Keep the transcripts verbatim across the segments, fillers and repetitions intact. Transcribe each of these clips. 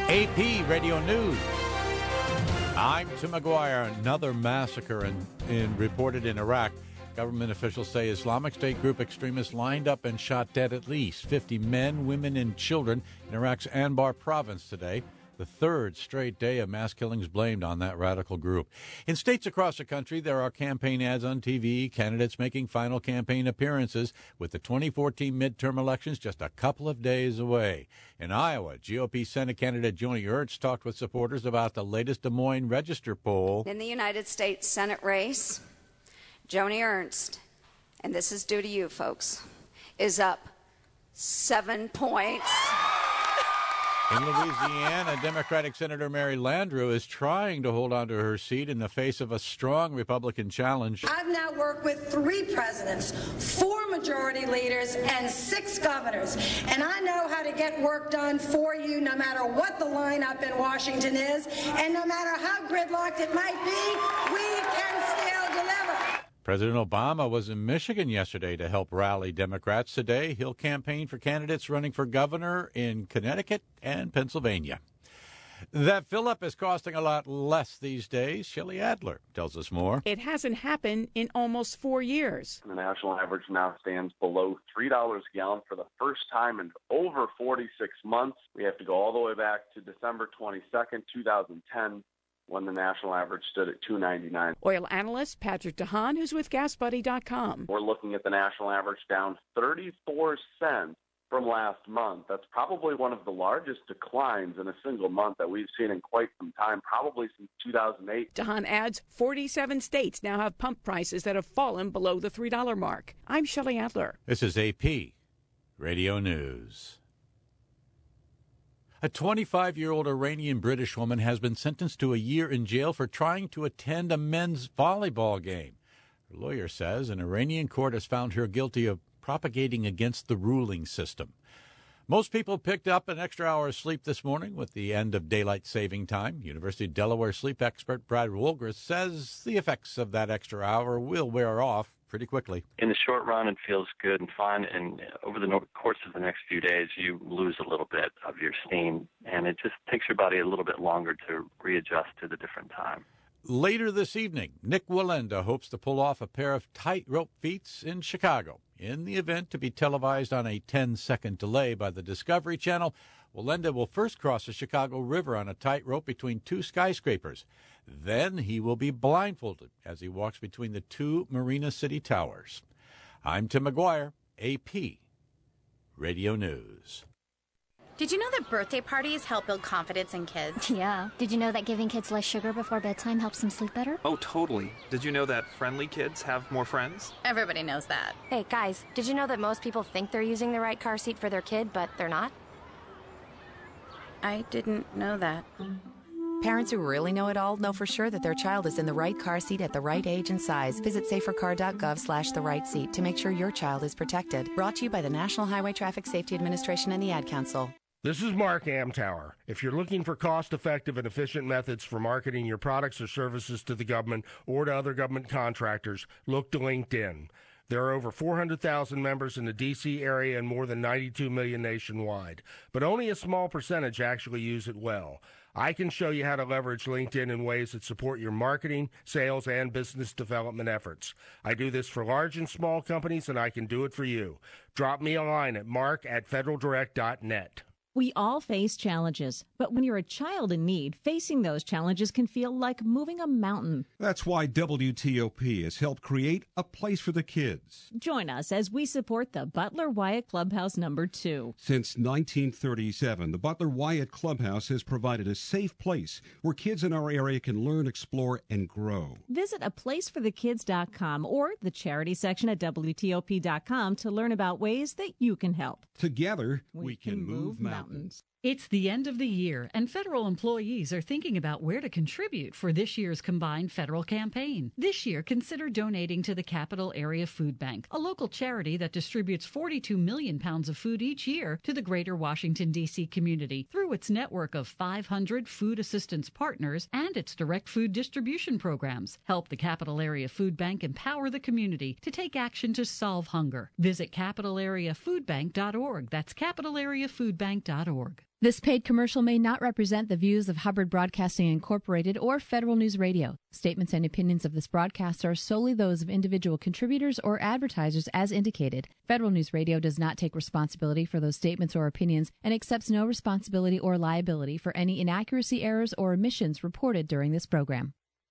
A P Radio News. I'm Tim McGuire. Another massacre in, in, reported in Iraq. Government officials say Islamic State group extremists lined up and shot dead at least fifty men, women, and children in Iraq's Anbar province today. The third straight day of mass killings blamed on that radical group. In states across the country, there are campaign ads on T V, candidates making final campaign appearances, with the twenty fourteen midterm elections just a couple of days away. In Iowa, G O P Senate candidate Joni Ernst talked with supporters about the latest Des Moines Register poll. In the United States Senate race, Joni Ernst, and this is due to you folks, is up seven points. In Louisiana, Democratic Senator Mary Landrieu is trying to hold on to her seat in the face of a strong Republican challenge. I've now worked with three presidents, four majority leaders, and six governors, and I know how to get work done for you no matter what the lineup in Washington is, and no matter how gridlocked it might be, we can still deliver. President Obama was in Michigan yesterday to help rally Democrats. Today, he'll campaign for candidates running for governor in Connecticut and Pennsylvania. That fill-up is costing a lot less these days. Shelley Adler tells us more. It hasn't happened in almost four years. The national average now stands below three dollars a gallon for the first time in over forty-six months. We have to go all the way back to December twenty-second, two thousand ten. When the national average stood at two ninety-nine. Oil analyst Patrick DeHaan, who's with gas buddy dot com. We're looking at the national average down thirty-four cents from last month. That's probably one of the largest declines in a single month that we've seen in quite some time, probably since two thousand eight. DeHaan adds forty-seven states now have pump prices that have fallen below the three dollar mark. I'm Shelley Adler. This is A P Radio News. A twenty-five-year-old Iranian-British woman has been sentenced to a year in jail for trying to attend a men's volleyball game. Her lawyer says an Iranian court has found her guilty of propagating against the ruling system. Most people picked up an extra hour of sleep this morning with the end of daylight saving time. University of Delaware sleep expert Brad Wohlgrith says the effects of that extra hour will wear off pretty quickly. In the short run, it feels good and fun, and over the course of the next few days, you lose a little bit of your steam, and it just takes your body a little bit longer to readjust to the different time. Later this evening, Nick Wallenda hopes to pull off a pair of tightrope feats in Chicago. In the event to be televised on a ten-second delay by the Discovery Channel, Wallenda will first cross the Chicago River on a tightrope between two skyscrapers. Then he will be blindfolded as he walks between the two Marina City Towers. I'm Tim McGuire, A P Radio News. Did you know that birthday parties help build confidence in kids? Yeah. Did you know that giving kids less sugar before bedtime helps them sleep better? Oh, totally. Did you know that friendly kids have more friends? Everybody knows that. Hey, guys, did you know that most people think they're using the right car seat for their kid, but they're not? I didn't know that. Parents who really know it all know for sure that their child is in the right car seat at the right age and size. Visit safercar.gov slash the right seat to make sure your child is protected. Brought to you by the National Highway Traffic Safety Administration and the Ad Council. This is Mark Amtower. If you're looking for cost-effective and efficient methods for marketing your products or services to the government or to other government contractors, look to LinkedIn. There are over four hundred thousand members in the D C area and more than ninety-two million nationwide, but only a small percentage actually use it well. I can show you how to leverage LinkedIn in ways that support your marketing, sales, and business development efforts. I do this for large and small companies, and I can do it for you. Drop me a line at mark at federal direct dot net. We all face challenges, but when you're a child in need, facing those challenges can feel like moving a mountain. That's why W T O P has helped create a place for the kids. Join us as we support the Butler Wyatt Clubhouse number two. Since nineteen thirty-seven, the Butler Wyatt Clubhouse has provided a safe place where kids in our area can learn, explore, and grow. Visit a place for the kids dot com or the charity section at W T O P dot com to learn about ways that you can help. Together, we, we can, can move mountains. mountains. It's the end of the year, and federal employees are thinking about where to contribute for this year's combined federal campaign. This year, consider donating to the Capital Area Food Bank, a local charity that distributes forty-two million pounds of food each year to the greater Washington, D C community through its network of five hundred food assistance partners and its direct food distribution programs. Help the Capital Area Food Bank empower the community to take action to solve hunger. Visit capital area food bank dot org. That's capital area food bank dot org. dot org. This paid commercial may not represent the views of Hubbard Broadcasting Incorporated or Federal News Radio. Statements and opinions of this broadcast are solely those of individual contributors or advertisers as indicated. Federal News Radio does not take responsibility for those statements or opinions and accepts no responsibility or liability for any inaccuracy, errors, or omissions reported during this program.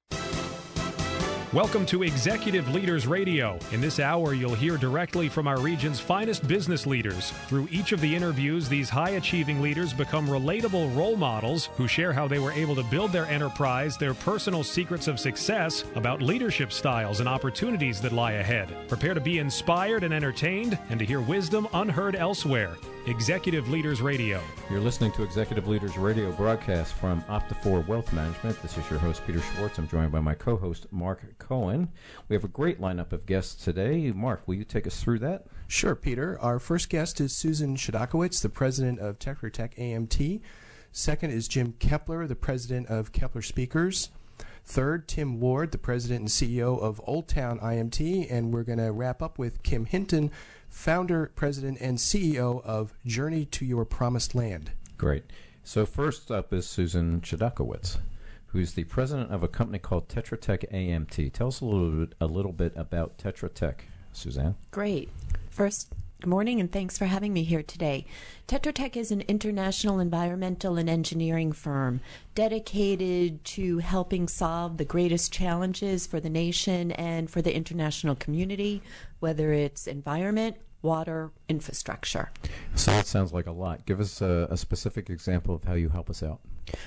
Welcome to Executive Leaders Radio. In this hour, you'll hear directly from our region's finest business leaders. Through each of the interviews, these high-achieving leaders become relatable role models who share how they were able to build their enterprise, their personal secrets of success, about leadership styles and opportunities that lie ahead. Prepare to be inspired and entertained and to hear wisdom unheard elsewhere. Executive Leaders Radio. You're listening to Executive Leaders Radio broadcast from Optifor Wealth Management. This is your host, Peter Schwartz. I'm joined by my co-host, Mark Cohen. We have a great lineup of guests today. Mark, will you take us through that? Sure, Peter. Our first guest is Susan Chodakowicz, the president of Tetra Tech A M T. Second is Jim Kepler, the president of Kepler Speakers. Third, Tim Ward, the president and C E O of Old Town I M T. And we're going to wrap up with Kim Hinton, founder, president, and C E O of Journey to Your Promised Land. Great. So first up is Susan Chodakowicz, who's the president of a company called Tetra Tech A M T. Tell us a little bit, a little bit about Tetra Tech, Suzanne. Great. First, good morning, and thanks for having me here today. Tetra Tech is an international environmental and engineering firm dedicated to helping solve the greatest challenges for the nation and for the international community, whether it's environment, water, infrastructure. So that sounds like a lot. Give us a, a specific example of how you help us out.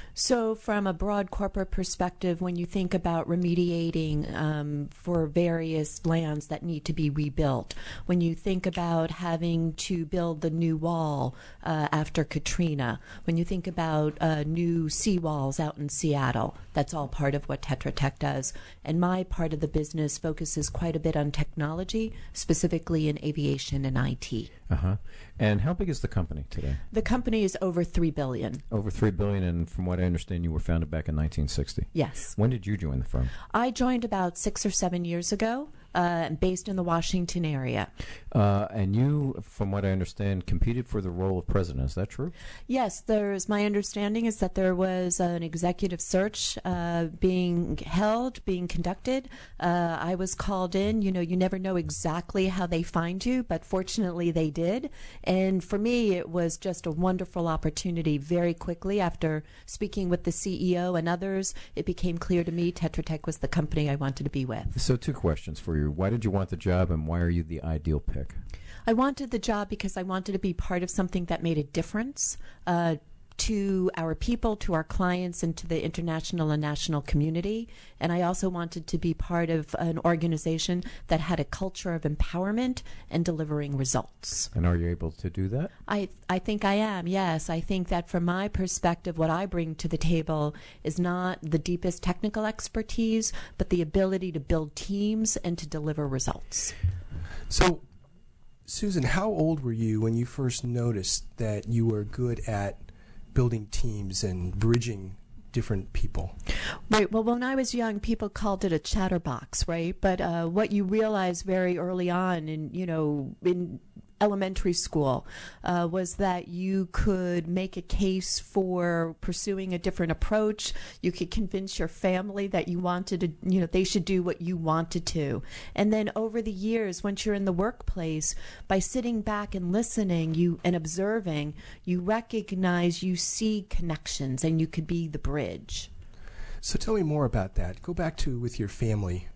So from a broad corporate perspective, when you think about remediating um, for various lands that need to be rebuilt, when you think about having to build the new wall uh, after Katrina, when you think about uh, new seawalls out in Seattle, that's all part of what Tetra Tech does. And my part of the business focuses quite a bit on technology, specifically in aviation and I T. Uh-huh. And how big is the company today? The company is over three billion dollars. Over three billion dollars, and from what I understand, you were founded back in nineteen sixty. Yes. When did you join the firm? I joined about six or seven years ago, uh, based in the Washington area. Uh, and you, from what I understand, competed for the role of president. Is that true? Yes. There's my understanding is that there was an executive search uh, being held, being conducted. Uh, I was called in. You know, you never know exactly how they find you, but fortunately they did. And for me, it was just a wonderful opportunity. Very quickly after speaking with the C E O and others, it became clear to me Tetra Tech was the company I wanted to be with. So two questions for you. Why did you want the job, and why are you the ideal pick? I wanted the job because I wanted to be part of something that made a difference uh, to our people, to our clients, and to the international and national community. And I also wanted to be part of an organization that had a culture of empowerment and delivering results. And are you able to do that? I, I think I am, yes. I think that from my perspective, what I bring to the table is not the deepest technical expertise, but the ability to build teams and to deliver results. So, Susan, how old were you when you first noticed that you were good at building teams and bridging different people? Right. Well, when I was young, people called it a chatterbox, right? But uh, what you realize very early on in, you know, in elementary school uh, was that you could make a case for pursuing a different approach. You could convince your family that you wanted to, you know, they should do what you wanted to. And then over the years, once you're in the workplace, by sitting back and listening you and observing, you recognize, you see connections, and you could be the bridge. So tell me more about that. Go back to with your family.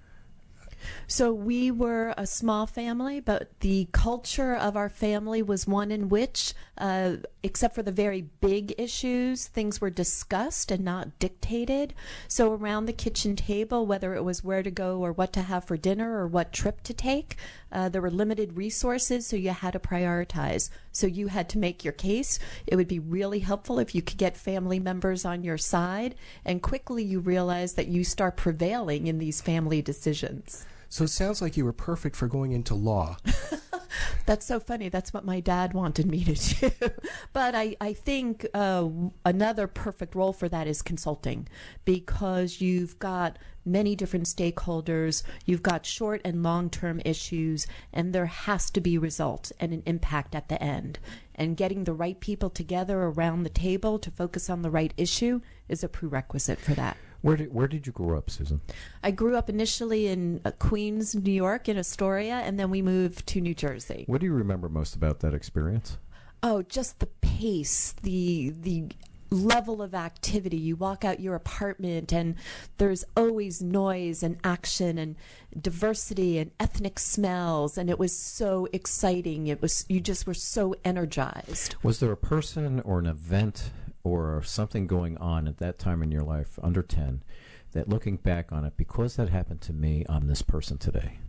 So we were a small family, but the culture of our family was one in which, uh, except for the very big issues, things were discussed and not dictated. So around the kitchen table, whether it was where to go or what to have for dinner or what trip to take, uh, there were limited resources, so you had to prioritize. So you had to make your case. It would be really helpful if you could get family members on your side, and quickly you realize that you start prevailing in these family decisions. So it sounds like you were perfect for going into law. That's so funny. That's what my dad wanted me to do. But I, I think uh, another perfect role for that is consulting, because you've got many different stakeholders, you've got short and long-term issues, and there has to be results and an impact at the end. And getting the right people together around the table to focus on the right issue is a prerequisite for that. Where did, where did you grow up, Susan? I grew up initially in uh, Queens, New York, in Astoria, and then we moved to New Jersey. What do you remember most about that experience? Oh, just the pace, the the level of activity. You walk out your apartment and there's always noise and action and diversity and ethnic smells, and it was so exciting. It was, you just were so energized. Was there a person or an event or something going on at that time in your life, under ten, that looking back on it, because that happened to me, I'm this person today?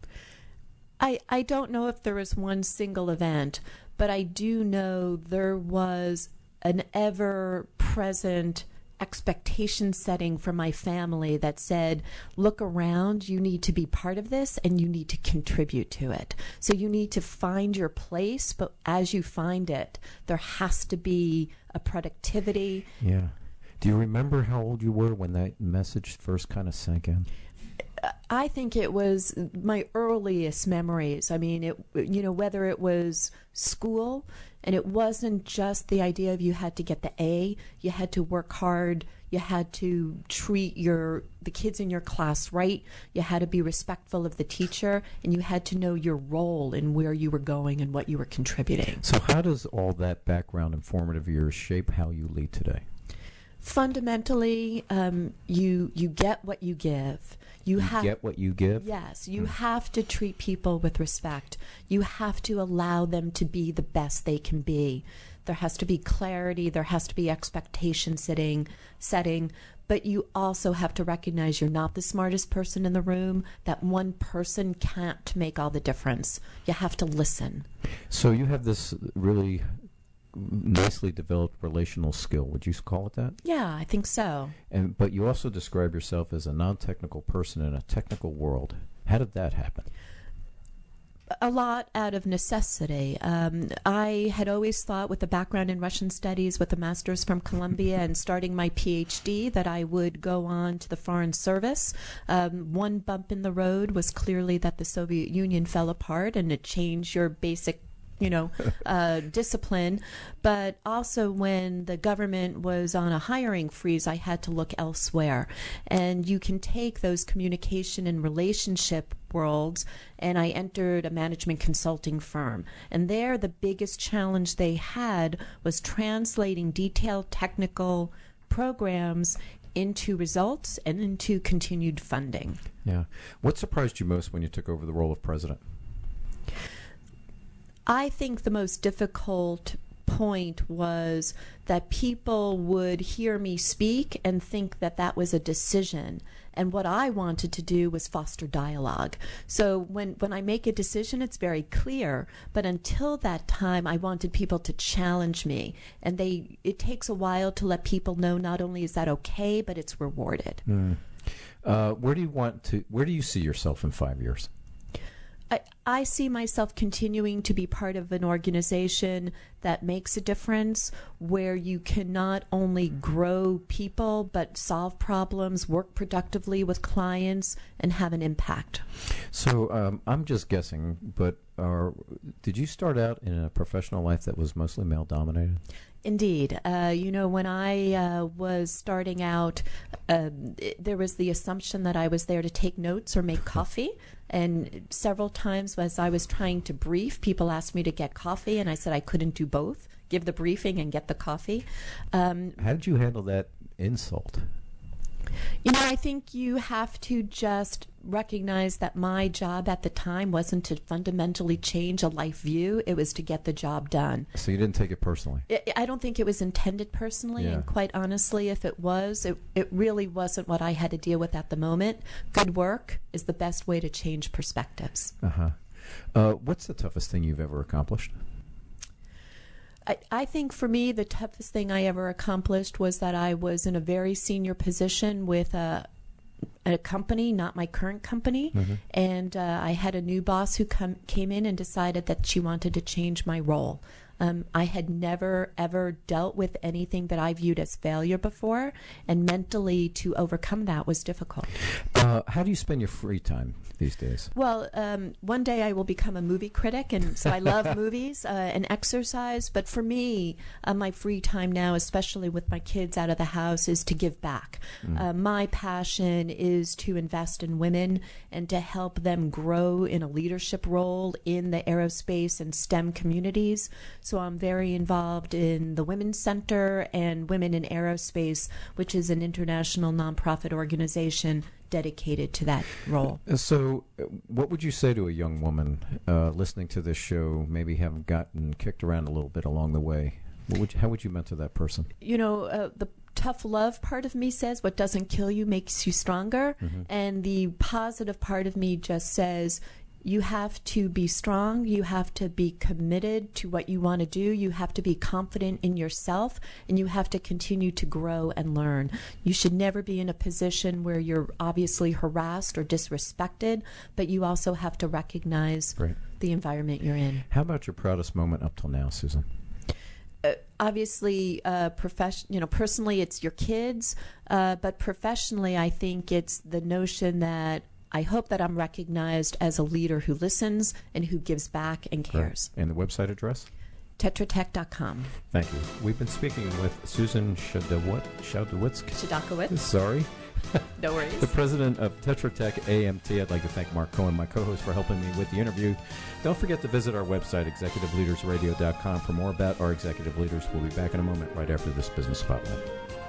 I, I don't know if there was one single event, but I do know there was an ever-present expectation setting for my family that said, look around, you need to be part of this and you need to contribute to it. So you need to find your place, but as you find it, there has to be a productivity. Yeah. Do you remember how old you were when that message first kind of sank in? I think it was my earliest memories. I mean, it, you know, whether it was school, and it wasn't just the idea of you had to get the A, you had to work hard, you had to treat your the kids in your class right, you had to be respectful of the teacher, and you had to know your role and where you were going and what you were contributing. So how does all that background in formative years shape how you lead today? Fundamentally, um, you you get what you give. You, You have get what you give? Yes, you Mm. have to treat people with respect. You have to allow them to be the best they can be. There has to be clarity. There has to be expectation setting, setting. But you also have to recognize you're not the smartest person in the room. That one person can't make all the difference. You have to listen. So you have this really nicely developed relational skill. Would you call it that? Yeah, I think so. And but you also describe yourself as a non-technical person in a technical world. How did that happen? A lot out of necessity. Um, I had always thought, with a background in Russian studies, with a master's from Columbia and starting my P H D, that I would go on to the Foreign Service. Um, one bump in the road was clearly that the Soviet Union fell apart, and it changed your basic you know, uh, discipline. But also when the government was on a hiring freeze, I had to look elsewhere. And you can take those communication and relationship worlds, and I entered a management consulting firm. And there, the biggest challenge they had was translating detailed technical programs into results and into continued funding. Yeah. What surprised you most when you took over the role of president? I think the most difficult point was that people would hear me speak and think that that was a decision. And what I wanted to do was foster dialogue. So when, when I make a decision, it's very clear. But until that time, I wanted people to challenge me. And they it takes a while to let people know not only is that okay, but it's rewarded. Mm. Uh, where do you want to? Where do you see yourself in five years? I, I see myself continuing to be part of an organization that makes a difference, where you can not only grow people, but solve problems, work productively with clients, and have an impact. So um, I'm just guessing, but uh, did you start out in a professional life that was mostly male-dominated? Indeed. Uh, you know, when I uh, was starting out, uh, it, there was the assumption that I was there to take notes or make coffee. And several times as I was trying to brief, people asked me to get coffee, and I said I couldn't do both, give the briefing and get the coffee. Um, How did you handle that insult? You know, I think you have to just recognize that my job at the time wasn't to fundamentally change a life view. It was to get the job done. So you didn't take it personally? I, I don't think it was intended personally. Yeah. And quite honestly, if it was, it, it really wasn't what I had to deal with at the moment. Good work is the best way to change perspectives. Uh-huh. Uh, what's the toughest thing you've ever accomplished? I, I think for me, the toughest thing I ever accomplished was that I was in a very senior position with a a company, not my current company. Mm-hmm. And uh, I had a new boss who come, came in and decided that she wanted to change my role. Um, I had never, ever dealt with anything that I viewed as failure before, and mentally to overcome that was difficult. Uh, how do you spend your free time these days? Well, um, one day I will become a movie critic, and so I love movies uh, and exercise. But for me, uh, my free time now, especially with my kids out of the house, is to give back. Mm. Uh, my passion is to invest in women and to help them grow in a leadership role in the aerospace and STEM communities. So I'm very involved in the Women's Center and Women in Aerospace, which is an international nonprofit organization dedicated to that role. So what would you say to a young woman uh, listening to this show, maybe having gotten kicked around a little bit along the way? What would you, how would you mentor that person? You know, uh, the tough love part of me says what doesn't kill you makes you stronger. Mm-hmm. And the positive part of me just says, you have to be strong. You have to be committed to what you want to do. You have to be confident in yourself, and you have to continue to grow and learn. You should never be in a position where you're obviously harassed or disrespected, but you also have to recognize right. the environment you're in. How about your proudest moment up till now, Susan? Uh, obviously, uh, profession. You know, personally, it's your kids, uh, but professionally, I think it's the notion that I hope that I'm recognized as a leader who listens and who gives back and cares. Right. And the website address? Tetra Tech dot com. Thank you. We've been speaking with Susan Shadowitz. Shadakowitz. Sorry. No worries. The president of Tetra Tech A M T. I'd like to thank Mark Cohen, my co-host, for helping me with the interview. Don't forget to visit our website, executive leaders radio dot com, for more about our executive leaders. We'll be back in a moment right after this Business Spotlight.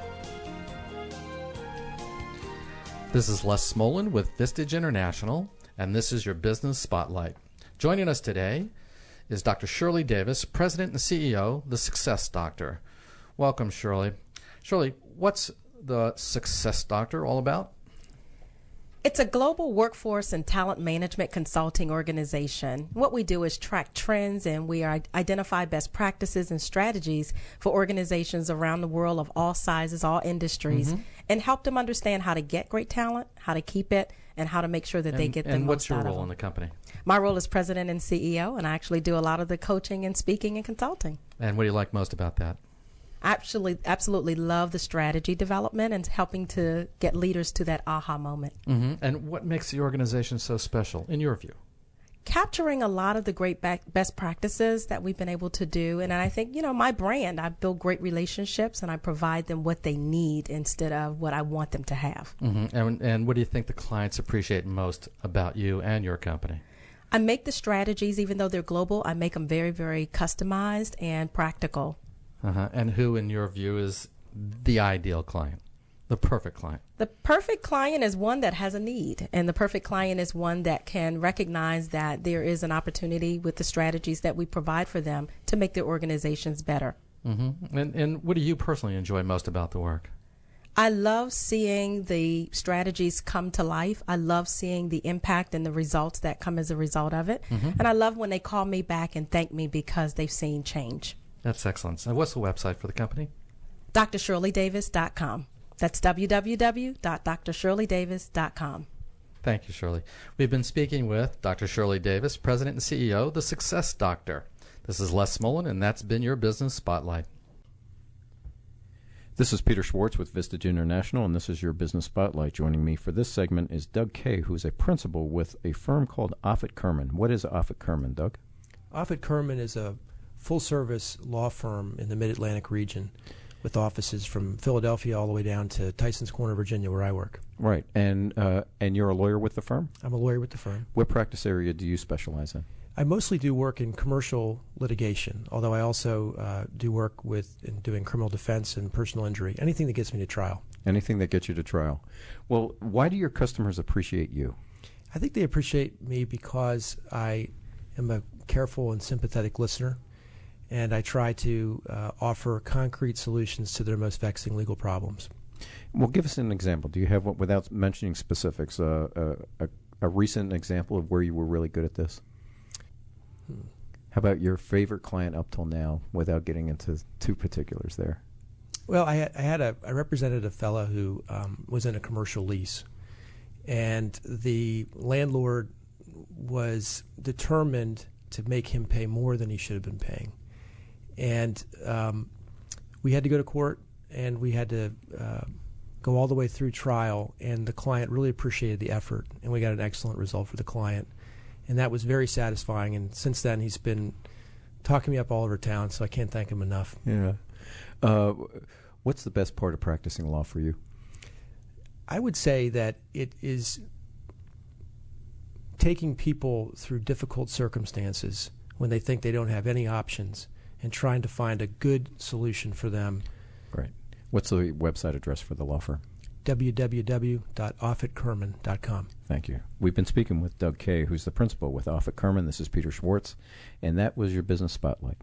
This is Les Smolin with Vistage International, and this is your Business Spotlight. Joining us today is Doctor Shirley Davis, President and C E O, The Success Doctor. Welcome, Shirley. Shirley, what's the Success Doctor all about? It's a global workforce and talent management consulting organization. What we do is track trends, and we identify best practices and strategies for organizations around the world of all sizes, all industries, mm-hmm. and help them understand how to get great talent, how to keep it, and how to make sure that and, they get the and most what's your out role of them. in the company? My role is president and C E O, and I actually do a lot of the coaching and speaking and consulting. And what do you like most about that? I actually absolutely love the strategy development and helping to get leaders to that aha moment. Mm-hmm. And what makes the organization so special, in your view? Capturing a lot of the great back, best practices that we've been able to do. And I think, you know, my brand, I build great relationships and I provide them what they need instead of what I want them to have. Mm-hmm. And, and what do you think the clients appreciate most about you and your company? I make the strategies, even though they're global, I make them very, very customized and practical. Uh-huh. And who, in your view, is the ideal client, the perfect client? The perfect client is one that has a need, and the perfect client is one that can recognize that there is an opportunity with the strategies that we provide for them to make their organizations better. Mm-hmm. And, and what do you personally enjoy most about the work? I love seeing the strategies come to life. I love seeing the impact and the results that come as a result of it. Mm-hmm. And I love when they call me back and thank me because they've seen change. That's excellent. So what's the website for the company? D R Shirley Davis dot com. That's w w w dot d r shirley davis dot com. Thank you, Shirley. We've been speaking with Doctor Shirley Davis, President and C E O, The Success Doctor. This is Les Smolin, and that's been your Business Spotlight. This is Peter Schwartz with Vistage International, and this is your Business Spotlight. Joining me for this segment is Doug Kay, who's a principal with a firm called Offutt Kerman. What is Offutt Kerman, Doug? Offutt Kerman is a full-service law firm in the Mid-Atlantic region with offices from Philadelphia all the way down to Tysons Corner, Virginia, where I work. Right. And uh, and you're a lawyer with the firm? I'm a lawyer with the firm. What practice area do you specialize in? I mostly do work in commercial litigation, although I also uh, do work with in doing criminal defense and personal injury, anything that gets me to trial. Anything that gets you to trial. Well, why do your customers appreciate you? I think they appreciate me because I am a careful and sympathetic listener, and I try to uh, offer concrete solutions to their most vexing legal problems. Well, give us an example. Do you have, one, without mentioning specifics, uh, a, a, a recent example of where you were really good at this? Hmm. How about your favorite client up till now, without getting into too particulars there? Well, I had, I had a I represented a fellow who um, was in a commercial lease, and the landlord was determined to make him pay more than he should have been paying. And um, we had to go to court, and we had to uh, go all the way through trial, and the client really appreciated the effort, and we got an excellent result for the client. And that was very satisfying, and since then he's been talking me up all over town, so I can't thank him enough. Yeah. Uh, what's the best part of practicing law for you? I would say that it is taking people through difficult circumstances when they think they don't have any options and trying to find a good solution for them. Right. What's the website address for the law firm? w w w dot offutt kerman dot com. Thank you. We've been speaking with Doug Kaye, who's the principal with Offutt Kerman. This is Peter Schwartz, and that was your Business Spotlight.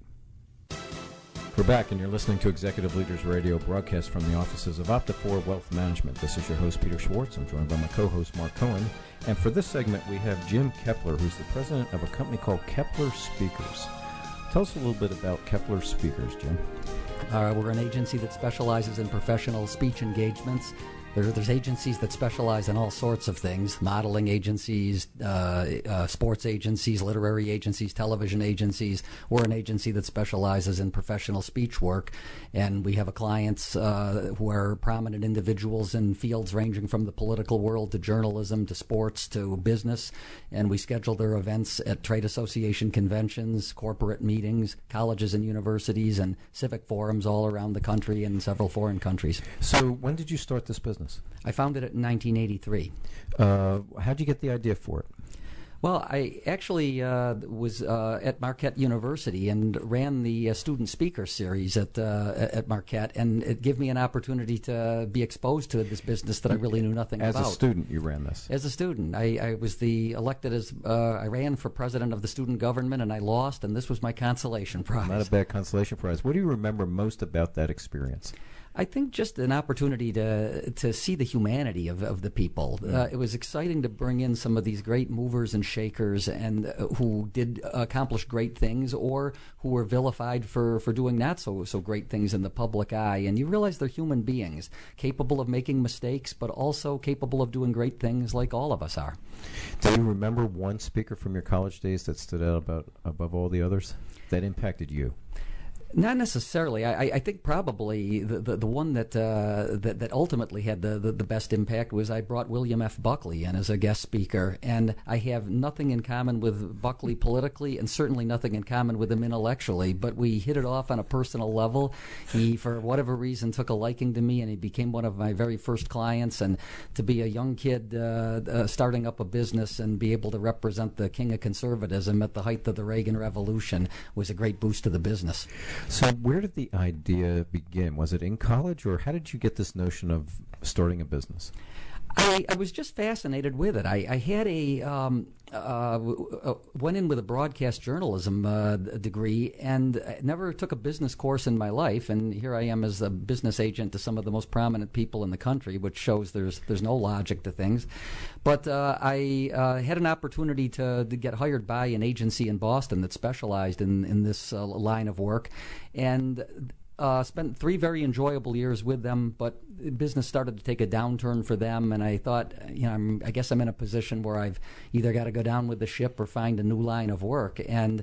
We're back, and you're listening to Executive Leaders Radio, broadcast from the offices of Opta four Wealth Management. This is your host, Peter Schwartz. I'm joined by my co-host, Mark Cohen. And for this segment, we have Jim Kepler, who's the president of a company called Kepler Speakers. Tell us a little bit about Kepler Speakers, Jim. Uh, we're an agency that specializes in professional speech engagements. There, there's agencies that specialize in all sorts of things, modeling agencies, uh, uh, sports agencies, literary agencies, television agencies. We're an agency that specializes in professional speech work, and we have clients uh, who are prominent individuals in fields ranging from the political world to journalism to sports to business, and we schedule their events at trade association conventions, corporate meetings, colleges and universities, and civic forums all around the country and several foreign countries. So when did you start this business? I founded it in nineteen eighty-three. Uh, how'd you get the idea for it? Well, I actually uh, was uh, at Marquette University and ran the uh, student speaker series at uh, at Marquette, and it gave me an opportunity to be exposed to this business that I really knew nothing as about. As a student, you ran this? As a student. I, I was the elected as, uh, I ran for president of the student government, and I lost, and this was my consolation prize. Not a bad consolation prize. What do you remember most about that experience? I think just an opportunity to to see the humanity of, of the people. Uh, it was exciting to bring in some of these great movers and shakers, and uh, who did accomplish great things, or who were vilified for, for doing not so so great things in the public eye. And you realize they're human beings, capable of making mistakes, but also capable of doing great things, like all of us are. Do you remember one speaker from your college days that stood out about above all the others that impacted you? Not necessarily. I, I think probably the, the, the one that, uh, that that ultimately had the, the, the best impact was I brought William F. Buckley in as a guest speaker, and I have nothing in common with Buckley politically, and certainly nothing in common with him intellectually, but we hit it off on a personal level. He, for whatever reason, took a liking to me, and he became one of my very first clients, and to be a young kid uh, uh, starting up a business and be able to represent the king of conservatism at the height of the Reagan Revolution was a great boost to the business. So where did the idea begin? Was it in college, or how did you get this notion of starting a business? I, I was just fascinated with it. I, I had a um, uh, went in with a broadcast journalism uh, degree, and never took a business course in my life. And here I am as a business agent to some of the most prominent people in the country, which shows there's there's no logic to things. But uh, I uh, had an opportunity to, to get hired by an agency in Boston that specialized in in this uh, line of work, and Uh, spent three very enjoyable years with them, but business started to take a downturn for them, and I thought, you know, I'm, I guess I'm in a position where I've either got to go down with the ship or find a new line of work. And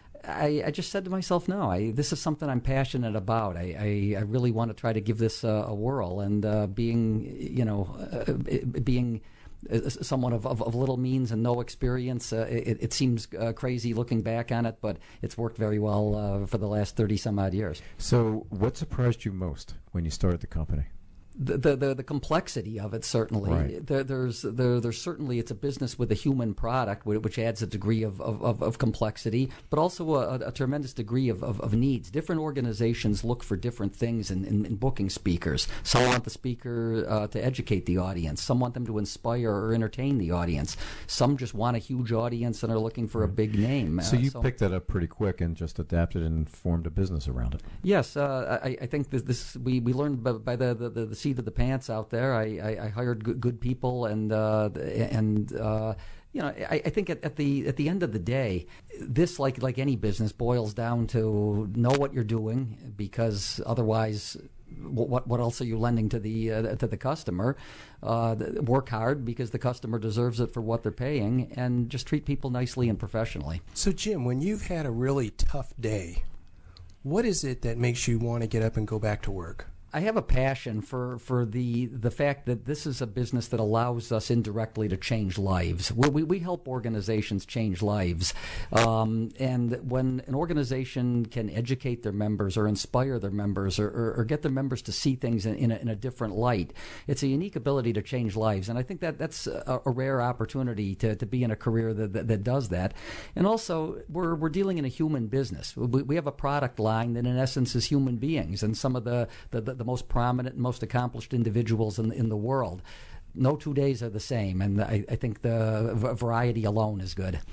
I, I just said to myself, no, I, this is something I'm passionate about. I, I, I really want to try to give this uh, a whirl. And uh, being, you know, uh, being someone of, of, of little means and no experience, uh, it, it seems uh, crazy looking back on it, but it's worked very well uh, for the last thirty some odd years. So what surprised you most when you started the company? The, the the the complexity of it, certainly. Right. There, there's there, there's certainly, it's a business with a human product, which adds a degree of, of, of complexity, but also a, a tremendous degree of, of, of needs. Different organizations look for different things in, in, in booking speakers. Some want the speaker uh, to educate the audience. Some want them to inspire or entertain the audience. Some just want a huge audience and are looking for a big name. So uh, you so picked that up pretty quick and just adapted and formed a business around it. Yes, uh, I, I think this, this we, we learned by, by the, the, the seat of the pants out there. I, I, I hired good, good people, and uh, and uh, you know, I, I think at, at the at the end of the day, this, like like any business, boils down to know what you're doing, because otherwise what what else are you lending to the uh, to the customer? Uh, work hard because the customer deserves it for what they're paying, and just treat people nicely and professionally. So, Jim, when you've had a really tough day, what is it that makes you want to get up and go back to work? I have a passion for, for the the fact that this is a business that allows us indirectly to change lives. We, we, we help organizations change lives. Um, and when an organization can educate their members or inspire their members or, or, or get their members to see things in, in, a, in a different light, it's a unique ability to change lives. And I think that that's a, a rare opportunity to, to be in a career that, that, that does that. And also, we're, we're dealing in a human business. We, we have a product line that in essence is human beings, and some of the, the, the the most prominent and most accomplished individuals in, in the world. No two days are the same, and I, I think the v- variety alone is good.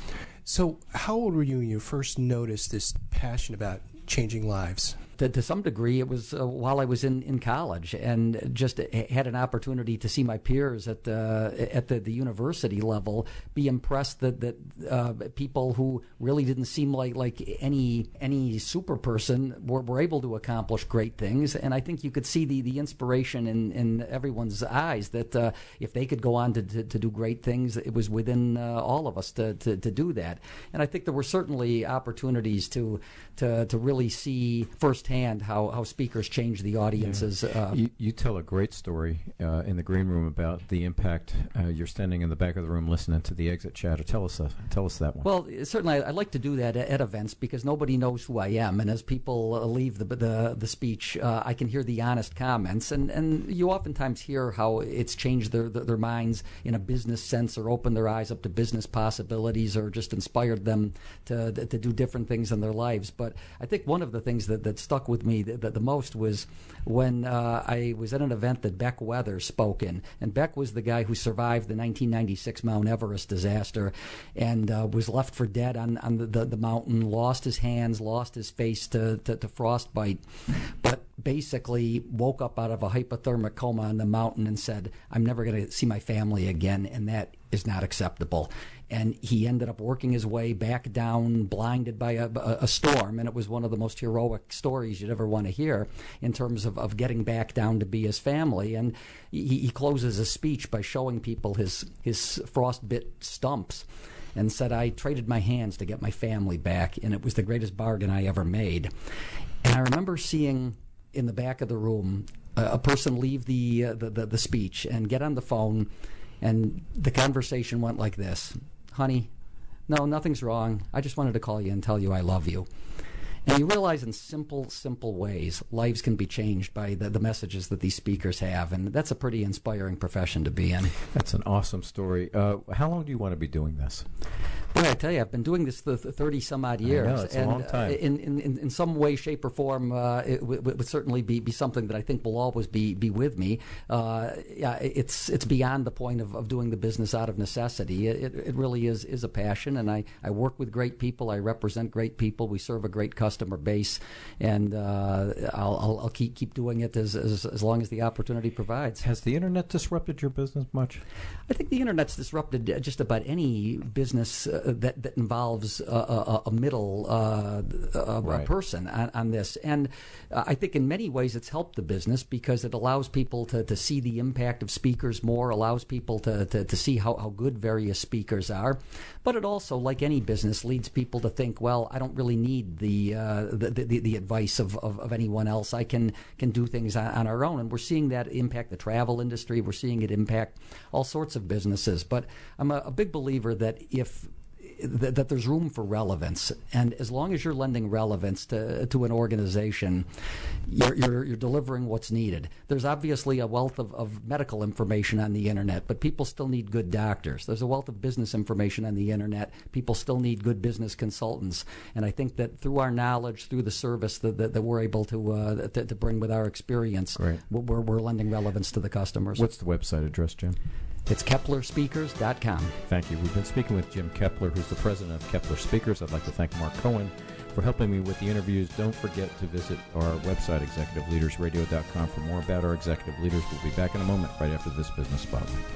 So how old were you when you first noticed this passion about changing lives? To, to some degree, it was uh, while I was in, in college, and just had an opportunity to see my peers at the at the, the university level be impressed that that uh, people who really didn't seem like like any any super person were, were able to accomplish great things. And I think you could see the, the inspiration in, in everyone's eyes that uh, if they could go on to, to, to do great things, it was within uh, all of us to, to, to do that. And I think there were certainly opportunities to to to really see first hand how, how speakers change the audiences. Yeah. Uh, you, you tell a great story uh, in the green room about the impact. Uh, you're standing in the back of the room listening to the exit chatter. Tell us, uh, tell us that one. Well, certainly I, I like to do that at, at events because nobody knows who I am, and as people uh, leave the the, the speech, uh, I can hear the honest comments, and, and you oftentimes hear how it's changed their, their their minds in a business sense, or opened their eyes up to business possibilities, or just inspired them to to do different things in their lives. But I think one of the things that, that stuck with me the, the, the most was when uh, I was at an event that Beck Weather spoke in. And Beck was the guy who survived the nineteen ninety-six Mount Everest disaster and uh, was left for dead on, on the, the, the mountain, lost his hands, lost his face to, to, to frostbite, but basically woke up out of a hypothermic coma on the mountain and said, I'm never going to see my family again, and that is not acceptable. And he ended up working his way back down, blinded by a, a, a storm, and it was one of the most heroic stories you'd ever want to hear in terms of, of getting back down to be his family. And he, he closes his speech by showing people his, his frostbit stumps and said, I traded my hands to get my family back, and it was the greatest bargain I ever made. And I remember seeing in the back of the room a, a person leave the, uh, the, the, the speech and get on the phone, and the conversation went like this. Honey, no, nothing's wrong. I just wanted to call you and tell you I love you. And you realize in simple, simple ways, lives can be changed by the, the messages that these speakers have. And that's a pretty inspiring profession to be in. That's an awesome story. Uh, how long do you want to be doing this? Boy, I tell you, I've been doing this for thirty some odd years. I know, it's and a long time. Uh, in, in, in some way, shape, or form, uh, it w- w- would certainly be, be something that I think will always be, be with me. Uh, yeah, it's it's beyond the point of, of doing the business out of necessity. It, it really is, is a passion, and I, I work with great people. I represent great people. We serve a great customer base, and uh, I'll, I'll, I'll keep keep doing it as, as as long as the opportunity provides. Has the internet disrupted your business much? I think the internet's disrupted just about any business uh, that that involves a, a, a middle uh, a, right. a person on, on this, and uh, I think in many ways it's helped the business because it allows people to, to see the impact of speakers more, allows people to, to, to see how, how good various speakers are, but it also, like any business, leads people to think, well, I don't really need the uh, the, the, the advice of, of, of anyone else. I can can do things on, on our own, and we're seeing that impact the travel industry. We're seeing it impact all sorts of businesses. But I'm a, a big believer that if That, that there's room for relevance, and as long as you're lending relevance to to an organization, you're you're, you're delivering what's needed. There's obviously a wealth of, of medical information on the internet, but people still need good doctors. There's a wealth of business information on the internet. People still need good business consultants, and I think that through our knowledge, through the service that that, that we're able to, uh, to to bring with our experience, right. we're we're lending relevance to the customers. What's the website address, Jim? It's Kepler Speakers dot com. Thank you. We've been speaking with Jim Kepler, who's the president of Kepler Speakers. I'd like to thank Mark Cohen for helping me with the interviews. Don't forget to visit our website, executive leaders radio dot com, for more about our executive leaders. We'll be back in a moment right after this Business Spotlight.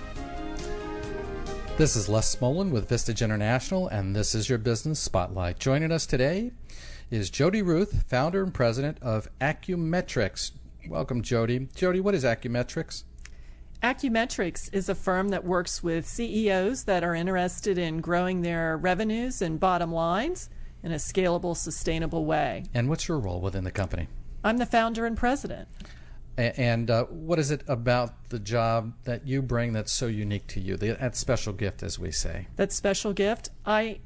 This is Les Smolin with Vistage International, and this is your Business Spotlight. Joining us today is Jody Ruth, founder and president of Acumetrics. Welcome, Jody. Jody, what is Acumetrics? Acumetrics is a firm that works with C E Os that are interested in growing their revenues and bottom lines in a scalable, sustainable way. And what's your role within the company? I'm the founder and president. A- and uh, what is it about the job that you bring that's so unique to you, the, that special gift, as we say? That special gift? I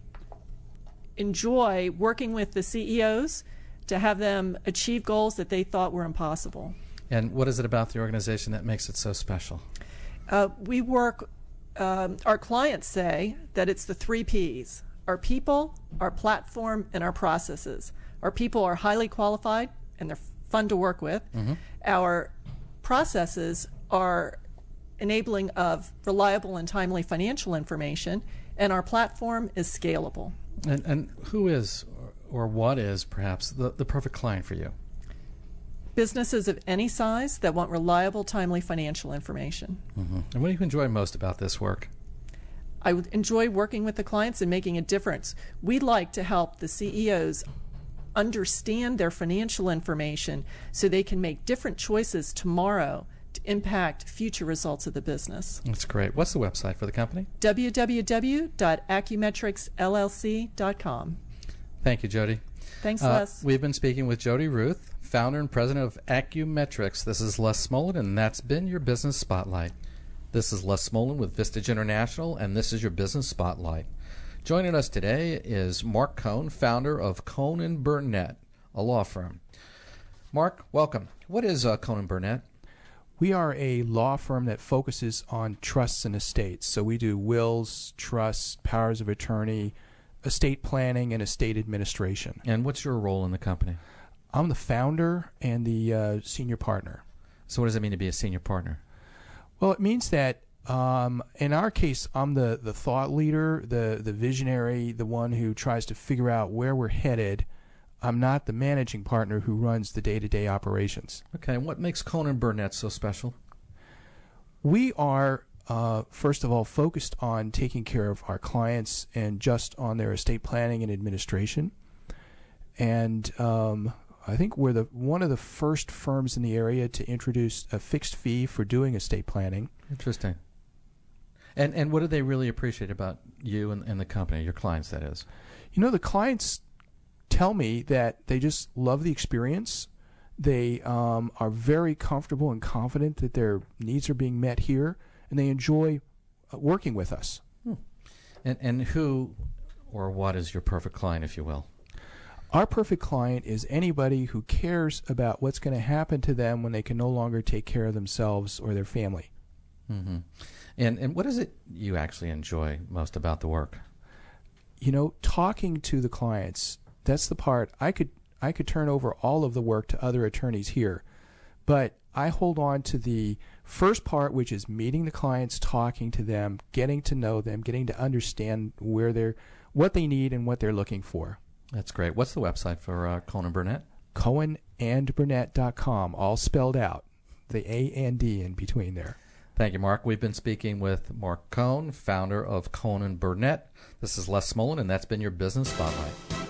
enjoy working with the C E Os to have them achieve goals that they thought were impossible. And what is it about the organization that makes it so special? Uh, we work, um, our clients say that it's the three Ps: our people, our platform, and our processes. Our people are highly qualified and they're fun to work with. Mm-hmm. Our processes are enabling of reliable and timely financial information, and our platform is scalable. And, and who is, or, or what is, perhaps, the, the perfect client for you? Businesses of any size that want reliable, timely financial information. Mm-hmm. And what do you enjoy most about this work? I would enjoy working with the clients and making a difference. We'd like to help the C E Os understand their financial information so they can make different choices tomorrow to impact future results of the business. That's great. What's the website for the company? w w w dot acumetrics l l c dot com. Thank you, Jody. Thanks, uh, Les. We've been speaking with Jody Ruth, founder and president of Acumetrics. This is Les Smolin, and that's been your Business Spotlight. This is Les Smolin with Vistage International, and this is your Business Spotlight. Joining us today is Mark Cohn, founder of Cohn and Burnett, a law firm. Mark, welcome. What is uh, Cohn and Burnett? We are a law firm that focuses on trusts and estates. So we do wills, trusts, powers of attorney, estate planning, and estate administration. And what's your role in the company? I'm the founder and the uh, senior partner. So what does it mean to be a senior partner? Well, it means that um, in our case, I'm the, the thought leader, the, the visionary, the one who tries to figure out where we're headed. I'm not the managing partner who runs the day-to-day operations. Okay, and what makes Cohn and Burnett so special? We are, uh, first of all, focused on taking care of our clients and just on their estate planning and administration. And um, I think we're the one of the first firms in the area to introduce a fixed fee for doing estate planning. Interesting. And and what do they really appreciate about you and, and the company, your clients, that is? You know, the clients tell me that they just love the experience. They um, are very comfortable and confident that their needs are being met here, and they enjoy uh, working with us. Hmm. And and who or what is your perfect client, if you will? Our perfect client is anybody who cares about what's going to happen to them when they can no longer take care of themselves or their family. Mm-hmm. And and what is it you actually enjoy most about the work? You know, talking to the clients. That's the part. I could I could turn over all of the work to other attorneys here, but I hold on to the first part, which is meeting the clients, talking to them, getting to know them, getting to understand where they're, what they need and what they're looking for. That's great. What's the website for uh, Cohn and Burnett? Cohen and Burnett dot com, all spelled out. The A and D in between there. Thank you, Mark. We've been speaking with Mark Cohn, founder of Cohn and Burnett. This is Les Smolin, and that's been your Business Spotlight.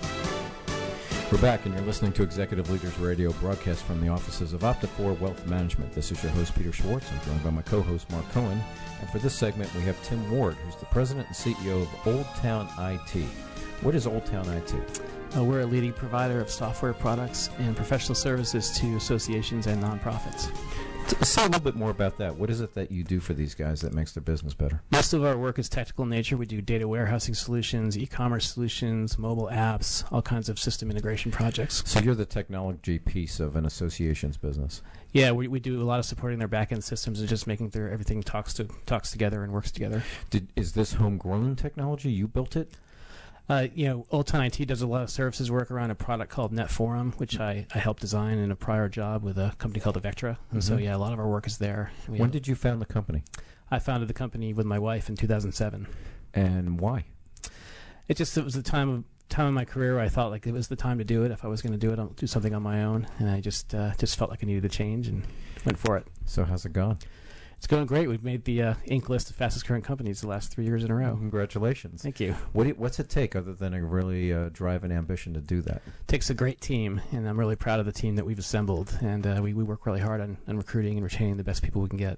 We're back, and you're listening to Executive Leaders Radio, broadcast from the offices of OptiFour Wealth Management. This is your host, Peter Schwartz. I'm joined by my co-host, Mark Cohen. And for this segment, we have Tim Ward, who's the president and C E O of Old Town I T. What is Old Town I T? Uh, we're a leading provider of software products and professional services to associations and nonprofits. Say a little bit more about that. What is it that you do for these guys that makes their business better? Most of our work is technical in nature. We do data warehousing solutions, e-commerce solutions, mobile apps, all kinds of system integration projects. So you're the technology piece of an association's business. Yeah, we, we do a lot of supporting their back-end systems and just making their everything talks to talks together and works together. Did, is this homegrown technology? You built it? Uh, you know, Old Town I T does a lot of services work around a product called NetForum, which I, I helped design in a prior job with a company called Avectra. And mm-hmm. so, yeah, a lot of our work is there. We when have, did you found the company? I founded the company with my wife in two thousand seven. And why? It just it was the time of time in my career where I thought like it was the time to do it. If I was going to do it, I'll do something on my own. And I just uh, just felt like I needed a change and went for it. So how's it gone? It's going great. We've made the uh, Inc list of fastest growing companies the last three years in a row. Congratulations. Thank you. What do you, what's it take other than a really uh, drive and ambition to do that? It takes a great team, and I'm really proud of the team that we've assembled. And uh, we, we work really hard on, on recruiting and retaining the best people we can get.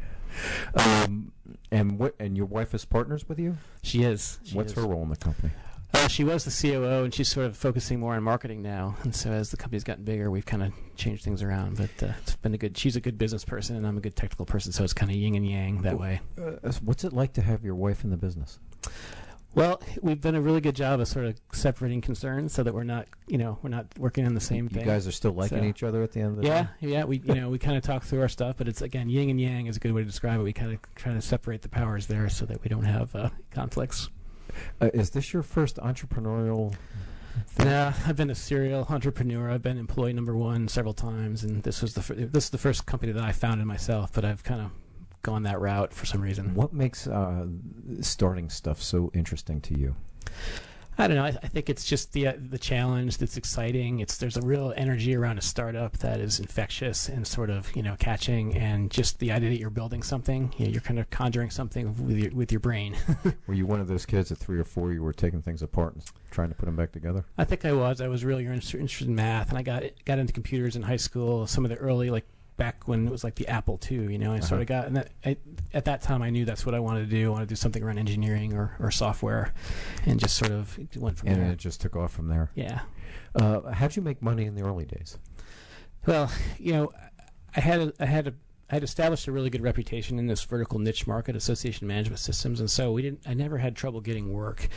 Um, and what? And your wife is partners with you? She is. She What's is. her role in the company? Uh, she was the C O O, and she's sort of focusing more on marketing now. And so as the company's gotten bigger, we've kind of changed things around. But uh, it's been a good. She's a good business person, and I'm a good technical person. So it's kind of yin and yang that way. Uh, what's it like to have your wife in the business? Well, we've done a really good job of sort of separating concerns so that we're not, you know, we're not working on the same you thing. You guys are still liking so, each other at the end of the yeah, day? Yeah, yeah. We, you know, we kind of talk through our stuff, but it's, again, yin and yang is a good way to describe it. We kind of try to separate the powers there so that we don't have uh, conflicts. Uh, is this your first entrepreneurial thing? Nah, I've been a serial entrepreneur. I've been employee number one several times, and this was the fir- this is the first company that I founded myself, but I've kind of gone that route for some reason. What makes uh, starting stuff so interesting to you? I don't know. I, I think it's just the uh, the challenge that's exciting. It's there's a real energy around a startup that is infectious and sort of you know catching, and just the idea that you're building something. You know, you're kind of conjuring something with your with your brain. Were you one of those kids at three or four you were taking things apart and trying to put them back together? I think I was. I was really interested in math, and I got got into computers in high school. Some of the early like. Back when it was like the Apple two, you know, I uh-huh. sort of got, and that, I, at that time I knew that's what I wanted to do. I wanted to do something around engineering or, or software, and just sort of went from and there. And it just took off from there. Yeah. Uh, how'd you make money in the early days? Well, you know, I had a, I had a, I had established a really good reputation in this vertical niche market, association management systems, and so we didn't. I never had trouble getting work,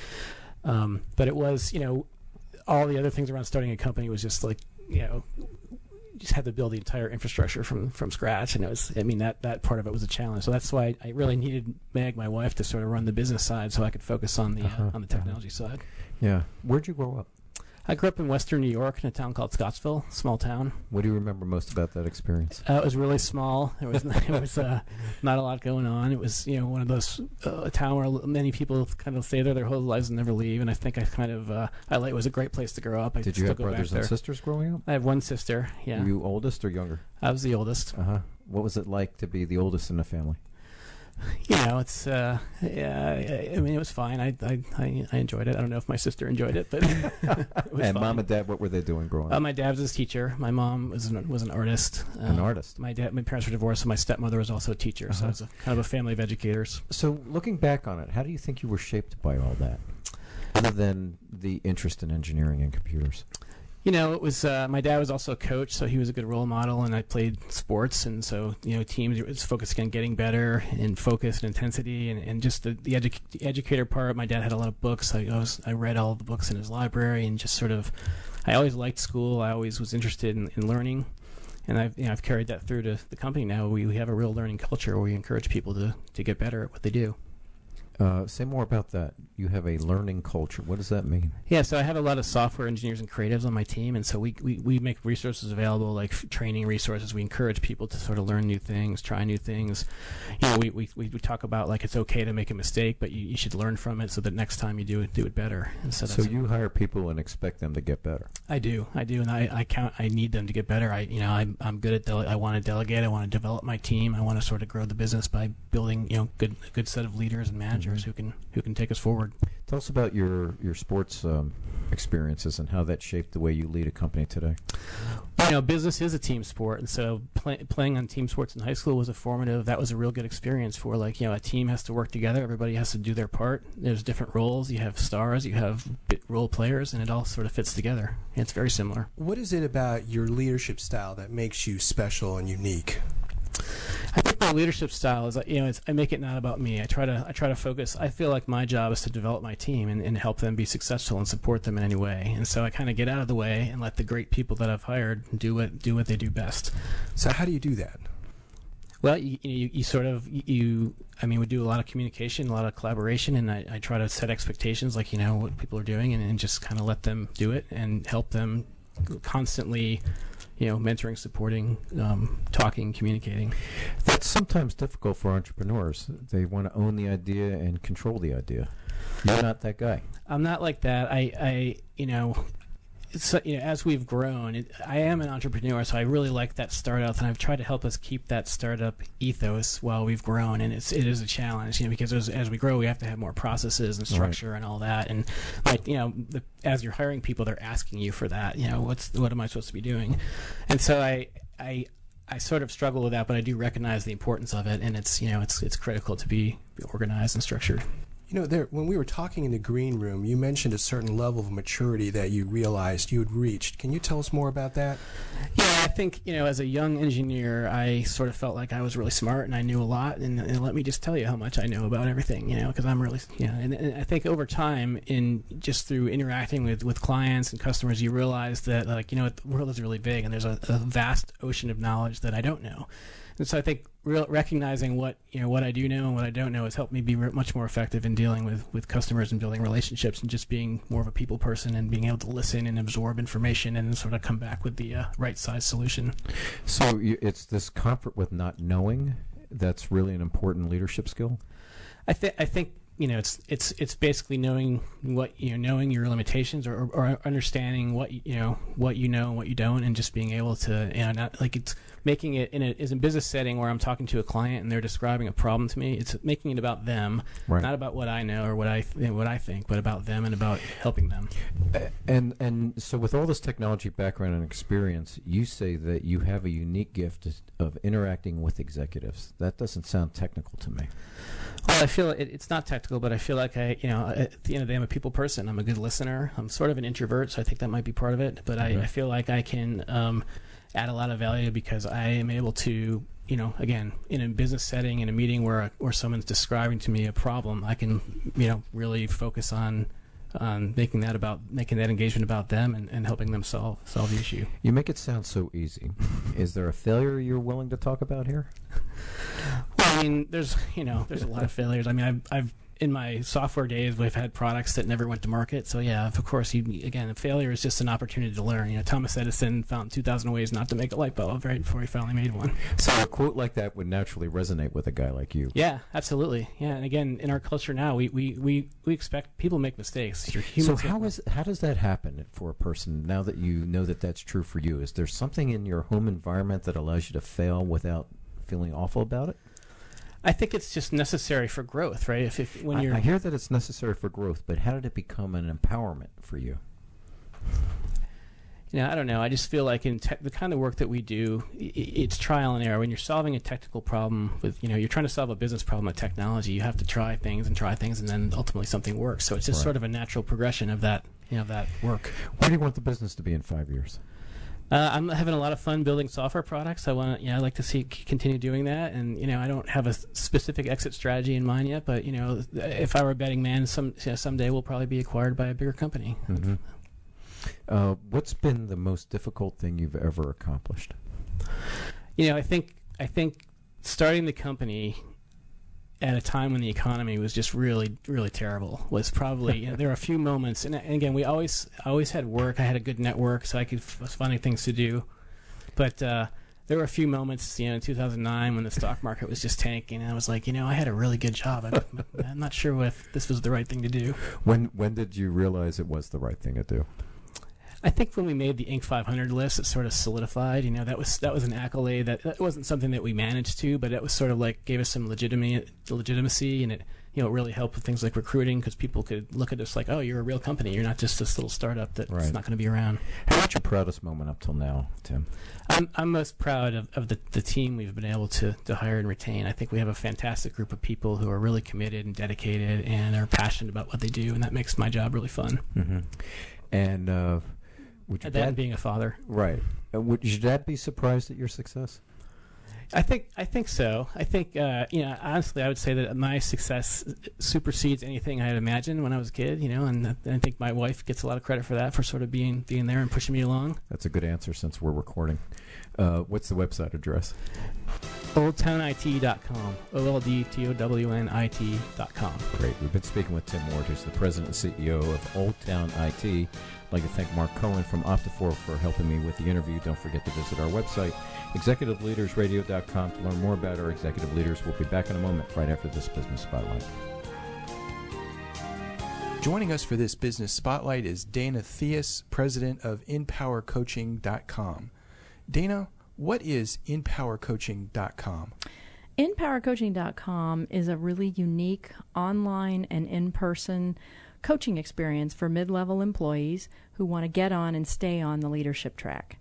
um, but it was, you know, all the other things around starting a company was just like, you know. Just had to build the entire infrastructure from, from scratch, and it was. I mean, that, that part of it was a challenge. So that's why I really needed Meg, my wife, to sort of run the business side, so I could focus on the uh-huh. uh, on the technology uh-huh. side. Yeah. Where'd you grow up? I grew up in Western New York in a town called Scottsville, small town. What do you remember most about that experience? Uh, it was really small. There was it was uh, not a lot going on. It was you know one of those uh, a town where many people kind of stay there their whole lives and never leave. And I think I kind of uh, I like it was a great place to grow up. I Did you still have go brothers back and there. sisters growing up? I have one sister. Yeah. Were you oldest or younger? I was the oldest. Uh huh. What was it like to be the oldest in the family? You know, it's uh, yeah. I mean, it was fine. I, I, I, I enjoyed it. I don't know if my sister enjoyed it, but it was and fine. Mom and Dad, what were they doing growing uh, up? My dad was a teacher. My mom was an was an artist. Uh, an artist. My dad, my parents were divorced, so my stepmother was also a teacher. Uh-huh. So I was a, kind of a family of educators. So, looking back on it, how do you think you were shaped by all that, other than the interest in engineering and computers? You know, it was uh, my dad was also a coach, so he was a good role model, and I played sports, and so you know, teams it was focused on getting better and focus and intensity, and, and just the the, edu- the educator part. My dad had a lot of books. I, I was I read all the books in his library, and just sort of, I always liked school. I always was interested in, in learning, and I've you know, I've carried that through to the company now. We we have a real learning culture where we encourage people to to get better at what they do. Uh, say more about that. You have a learning culture. What does that mean? Yeah, so I have a lot of software engineers and creatives on my team, and so we, we, we make resources available, like f- training resources. We encourage people to sort of learn new things, try new things. You know, we, we, we talk about, like, it's okay to make a mistake, but you, you should learn from it so that next time you do it, do it better. And so so that's you hire people and expect them to get better? I do. I do, and I, I count. I need them to get better. I you know, I'm, I'm good at dele- I want to delegate. I want to develop my team. I want to sort of grow the business by building, you know, good a good set of leaders and managers mm-hmm. who can who can take us forward. Tell us about your your sports um, experiences and how that shaped the way you lead a company today. You know, business is a team sport, and so play, playing on team sports in high school was a formative. That was a real good experience for, like, you know, a team has to work together. Everybody has to do their part. There's different roles. You have stars, you have bit role players, and it all sort of fits together. And it's very similar. What is it about your leadership style that makes you special and unique? I think my leadership style is, you know, it's, I make it not about me. I try to, I try to focus. I feel like my job is to develop my team and, and help them be successful and support them in any way. And so I kind of get out of the way and let the great people that I've hired do what do what they do best. So how do you do that? Well, you, you, you sort of, you, I mean, we do a lot of communication, a lot of collaboration, and I, I try to set expectations, like, you know, what people are doing, and, and just kind of let them do it and help them constantly, you know, mentoring, supporting, um, talking, communicating. That's sometimes difficult for entrepreneurs. They want to own the idea and control the idea. You're not that guy. I'm not like that. I, I you know, it's, you know, as we've grown, it, I am an entrepreneur, so I really like that startup, and I've tried to help us keep that startup ethos while we've grown. And it's it is a challenge, you know, because as, as we grow, we have to have more processes and structure right. and all that. And like you know, the, as you're hiring people, they're asking you for that. You know, what's what am I supposed to be doing? And so I I I sort of struggle with that, but I do recognize the importance of it, and it's you know it's it's critical to be, be organized and structured. You know, there, when we were talking in the green room, you mentioned a certain level of maturity that you realized you had reached. Can you tell us more about that? Yeah, I think, you know, as a young engineer, I sort of felt like I was really smart and I knew a lot. And, and let me just tell you how much I know about everything, you know, because I'm really, you know, and, and I think over time, in just through interacting with, with clients and customers, you realize that, like, you know, the world is really big and there's a, a vast ocean of knowledge that I don't know. And so I think real, recognizing what you know what I do know and what I don't know has helped me be re- much more effective in dealing with, with customers and building relationships and just being more of a people person and being able to listen and absorb information and sort of come back with the uh, right size solution. So you, it's this comfort with not knowing that's really an important leadership skill? I think I think you know it's it's it's basically knowing what you know knowing your limitations or, or understanding what you know what you know and what you don't, and just being able to you know not like it's making it in a is a business setting where I'm talking to a client and they're describing a problem to me. It's making it about them, right. Not about what I know or what I you know, what I think, but about them and about helping them. And and so with all this technology background and experience, you say that you have a unique gift of interacting with executives. That doesn't sound technical to me. Well, I feel it, it's not technical, but I feel like I, you know, at the end of the day, I'm a people person. I'm a good listener. I'm sort of an introvert, so I think that might be part of it. But mm-hmm. I, I feel like I can um, add a lot of value because I am able to, you know, again, in a business setting, in a meeting where where someone's describing to me a problem, I can, you know, really focus on on making that about making that engagement about them and, and helping them solve solve the issue. You make it sound so easy. Is there a failure you're willing to talk about here? Well, I mean, there's you know there's a lot of failures. I mean, I've, I've in my software days, we've had products that never went to market. So yeah, of course, you again, failure is just an opportunity to learn. You know, Thomas Edison found two thousand ways not to make a light bulb right before he finally made one. So a quote like that would naturally resonate with a guy like you. Yeah, absolutely. Yeah, and again, in our culture now, we we, we, we expect people make mistakes. You're human. So how is how does that happen for a person now that you know that that's true for you? Is there something in your home environment that allows you to fail without feeling awful about it? I think it's just necessary for growth, right? If, if when I, you're, I hear that it's necessary for growth, but how did it become an empowerment for you? You know, I don't know. I just feel like in te- the kind of work that we do, I- it's trial and error. When you're solving a technical problem with, you know, you're trying to solve a business problem with technology, you have to try things and try things, and then ultimately something works. So it's just right. sort of a natural progression of that, you know, that work. Where do you want the business to be in five years? Uh, I'm having a lot of fun building software products. I want, you know, I like to see continue doing that, and you know, I don't have a specific exit strategy in mind yet. But you know, if I were a betting man, some you know, someday we'll probably be acquired by a bigger company. Mm-hmm. Uh, what's been the most difficult thing you've ever accomplished? You know, I think I think starting the company at a time when the economy was just really, really terrible was probably, you know, there were a few moments, and, and again, we always always had work. I had a good network, so I could f- was finding things to do. But uh, there were a few moments, you know, in two thousand nine when the stock market was just tanking, and I was like, you know, I had a really good job. I'm, I'm not sure if this was the right thing to do. When when did you realize it was the right thing to do? I think when we made the Inc five hundred list, it sort of solidified. You know, that was that was an accolade. That, that wasn't something that we managed to, but it was sort of like gave us some legitimate legitimacy, and it you know really helped with things like recruiting because people could look at us like, oh, you're a real company. You're not just this little startup that's right. not going to be around. What's your proudest moment up till now, Tim? I'm I'm most proud of, of the, the team we've been able to, to hire and retain. I think we have a fantastic group of people who are really committed and dedicated and are passionate about what they do, and that makes my job really fun. Mm-hmm. And uh, would your dad, dad being a father, right? Uh, would your dad be surprised at your success? I think I think so. I think uh, you know honestly, I would say that my success supersedes anything I had imagined when I was a kid. You know, and I think my wife gets a lot of credit for that, for sort of being being there and pushing me along. That's a good answer since we're recording. Uh, what's the website address? old town I T dot com. O L D T O W N I T dot com. Great. We've been speaking with Tim Ward, who's the president and C E O of Old Town I T. I'd like to thank Mark Cohen from Optifor for helping me with the interview. Don't forget to visit our website, executive leaders radio dot com, to learn more about our executive leaders. We'll be back in a moment right after this Business Spotlight. Joining us for this business spotlight is Dana Theus, president of Empower Coaching dot com. Dana, what is Empower Coaching dot com? Empower Coaching dot com is a really unique online and in-person coaching experience for mid-level employees who want to get on and stay on the leadership track.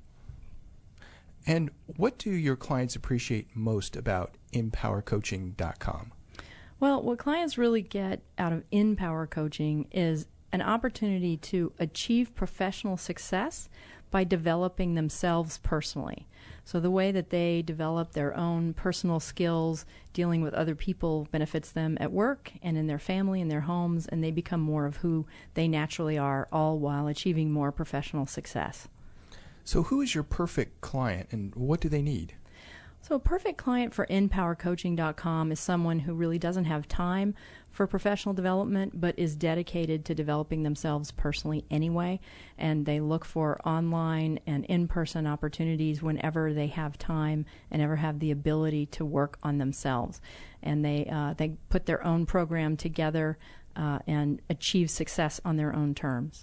And what do your clients appreciate most about Empower Coaching dot com? Well, what clients really get out of Empower Coaching is an opportunity to achieve professional success by developing themselves personally. So the way that they develop their own personal skills, dealing with other people, benefits them at work and in their family and their homes, and they become more of who they naturally are, all while achieving more professional success. So who is your perfect client, and what do they need? So a perfect client for Empower Coaching dot com is someone who really doesn't have time for professional development but is dedicated to developing themselves personally anyway, and they look for online and in-person opportunities whenever they have time and ever have the ability to work on themselves. And they, uh, they put their own program together uh, and achieve success on their own terms.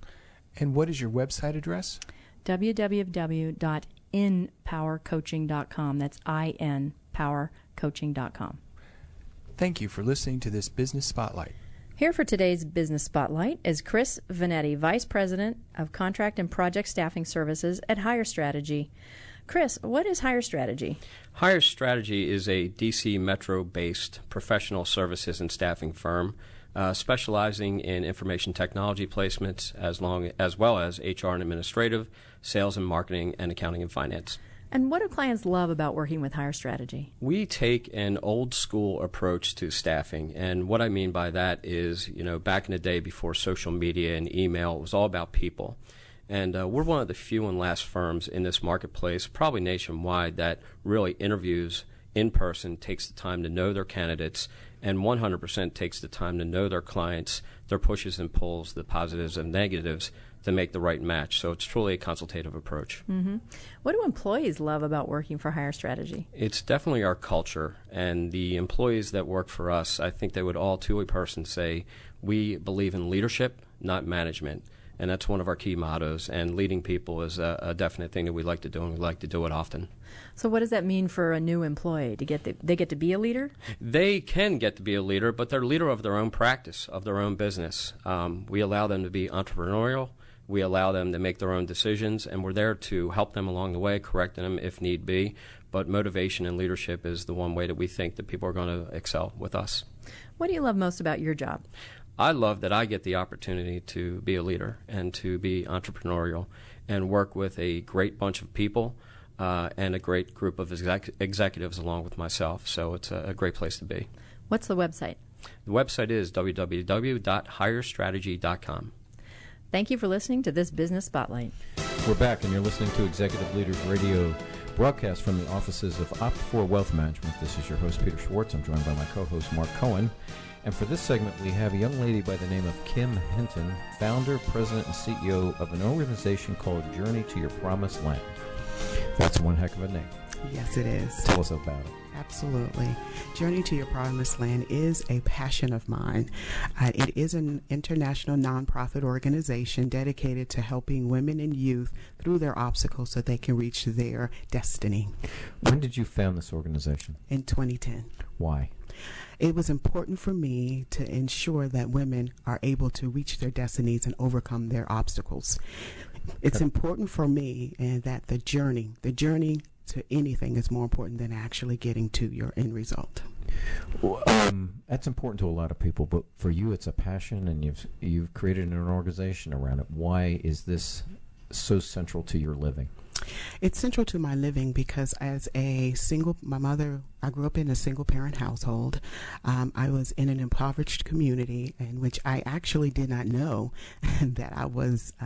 And what is your website address? w w w dot empower coaching dot com. That's I N power coaching dot com. Thank you for listening to this Business Spotlight. Here for today's Business Spotlight is Chris Vanetti, Vice President of Contract and Project Staffing Services at Hire Strategy. Chris, what is Hire Strategy? Hire Strategy is a D C Metro-based professional services and staffing firm uh, specializing in information technology placements as, long, as well as H R and administrative, sales and marketing, and accounting and finance. And what do clients love about working with Hire Strategy? We take an old school approach to staffing, and what I mean by that is, you know, back in the day before social media and email, it was all about people. And uh, we're one of the few and last firms in this marketplace, probably nationwide, that really interviews in person, takes the time to know their candidates, and one hundred percent takes the time to know their clients, their pushes and pulls, the positives and negatives, to make the right match. So it's truly a consultative approach. Mm-hmm. What do employees love about working for Hire Strategy? It's definitely our culture, and the employees that work for us, I think they would all to a person say, we believe in leadership, not management. And that's one of our key mottos, and leading people is a, a definite thing that we like to do, and we like to do it often. So what does that mean for a new employee? To get the, they get to be a leader? They can get to be a leader, but they're leader of their own practice, of their own business. Um, we allow them to be entrepreneurial. We allow them to make their own decisions, and we're there to help them along the way, correcting them if need be. But motivation and leadership is the one way that we think that people are going to excel with us. What do you love most about your job? I love that I get the opportunity to be a leader and to be entrepreneurial and work with a great bunch of people uh, and a great group of exec- executives along with myself. So it's a, a great place to be. What's the website? The website is w w w dot hire strategy dot com. Thank you for listening to this Business Spotlight. We're back, and you're listening to Executive Leaders Radio, broadcast from the offices of Opt four Wealth Management. This is your host, Peter Schwartz. I'm joined by my co-host, Mark Cohen. And for this segment, we have a young lady by the name of Kim Hinton, founder, president, and C E O of an organization called Journey to Your Promised Land. That's one heck of a name. Yes, it is. Tell us about it. Absolutely. Journey to Your Promised Land is a passion of mine. Uh, it is an international nonprofit organization dedicated to helping women and youth through their obstacles so they can reach their destiny. When did you found this organization? In twenty ten. Why? It was important for me to ensure that women are able to reach their destinies and overcome their obstacles. It's important for me and that the journey, the journey to anything is more important than actually getting to your end result. Well, um, that's important to a lot of people, but for you it's a passion, and you've you've created an organization around it. Why is this so central to your living? It's central to my living because as a single, my mother, I grew up in a single parent household. Um, I was in an impoverished community in which I actually did not know that I was uh,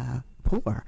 poor.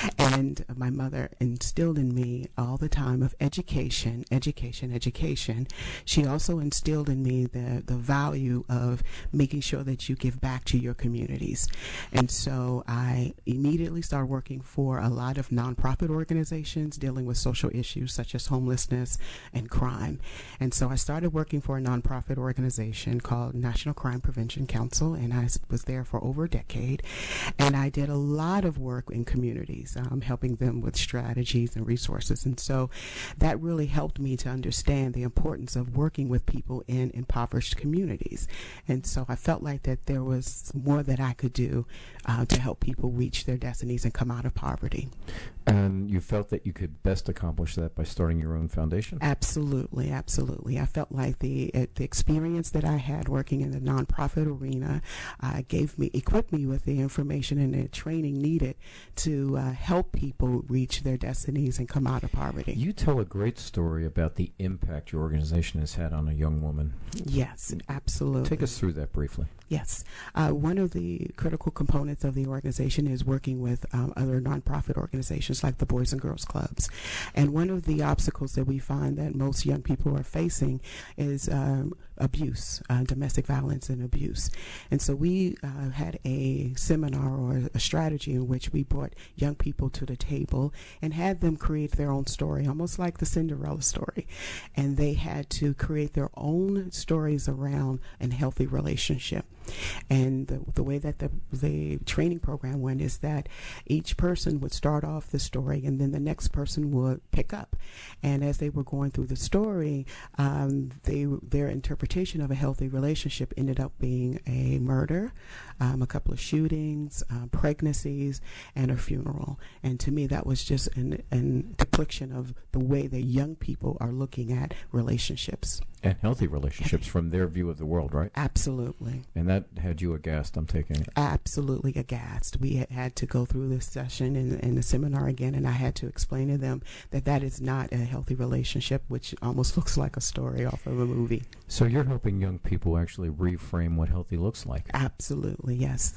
And my mother instilled in me all the time of education, education, education. She also instilled in me the, the value of making sure that you give back to your communities. And so I immediately started working for a lot of nonprofit organizations dealing with social issues such as homelessness and crime. And so I started working for a nonprofit organization called National Crime Prevention Council, and I was there for over a decade. And I did a lot of work in communities, um, helping them with strategies and resources. And so that really helped me to understand the importance of working with people in impoverished communities. And so I felt like that there was more that I could do uh, to help people reach their destinies and come out of poverty. And you felt that you could best accomplish that by starting your own foundation? Absolutely, absolutely. I felt like the uh, the experience that I had working in the nonprofit arena uh, gave me, equipped me with the information and the training needed to uh, help people reach their destinies and come out of poverty. You tell a great story about the impact your organization has had on a young woman. Yes, absolutely. Take us through that briefly. Yes. Uh, one of the critical components of the organization is working with um, other nonprofit organizations like the Boys and Girls Clubs. And one of the obstacles that we find that most young people are facing is um, abuse, uh, domestic violence and abuse. And so we uh, had a seminar or a strategy in which we brought young people to the table and had them create their own story, almost like the Cinderella story. And they had to create their own stories around a healthy relationship. And the, the way that the, the training program went is that each person would start off the story and then the next person would pick up. And as they were going through the story, um, they, their interpretation of a healthy relationship ended up being a murder, um, a couple of shootings, uh, pregnancies, and a funeral. And to me, that was just an, an depiction of the way that young people are looking at relationships. And healthy relationships from their view of the world, right? Absolutely. And that had you aghast, I'm taking it. Absolutely aghast. We had, had to go through this session and, and the seminar again, and I had to explain to them that that is not a healthy relationship, which almost looks like a story off of a movie. So you're helping young people actually reframe what healthy looks like. Absolutely, yes.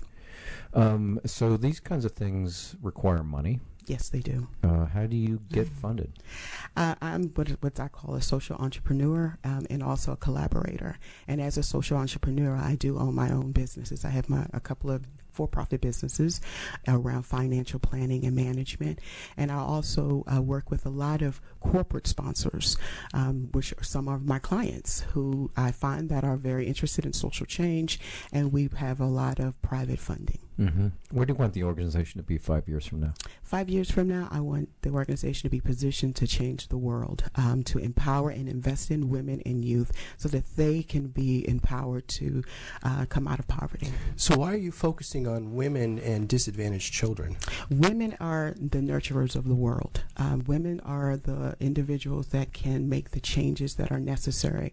Um, so these kinds of things require money. Yes, they do. Uh, how do you get funded? Uh, I'm what, what I call a social entrepreneur um, and also a collaborator. And as a social entrepreneur, I do own my own businesses. I have my a couple of for-profit businesses around financial planning and management. And I also uh, work with a lot of corporate sponsors, um, which are some of my clients who I find that are very interested in social change, and we have a lot of private funding. Mm-hmm. Where do you want the organization to be five years from now? Five years from now, I want the organization to be positioned to change the world, um, to empower and invest in women and youth so that they can be empowered to uh, come out of poverty. So why are you focusing on women and disadvantaged children? Women are the nurturers of the world. Um, women are the individuals that can make the changes that are necessary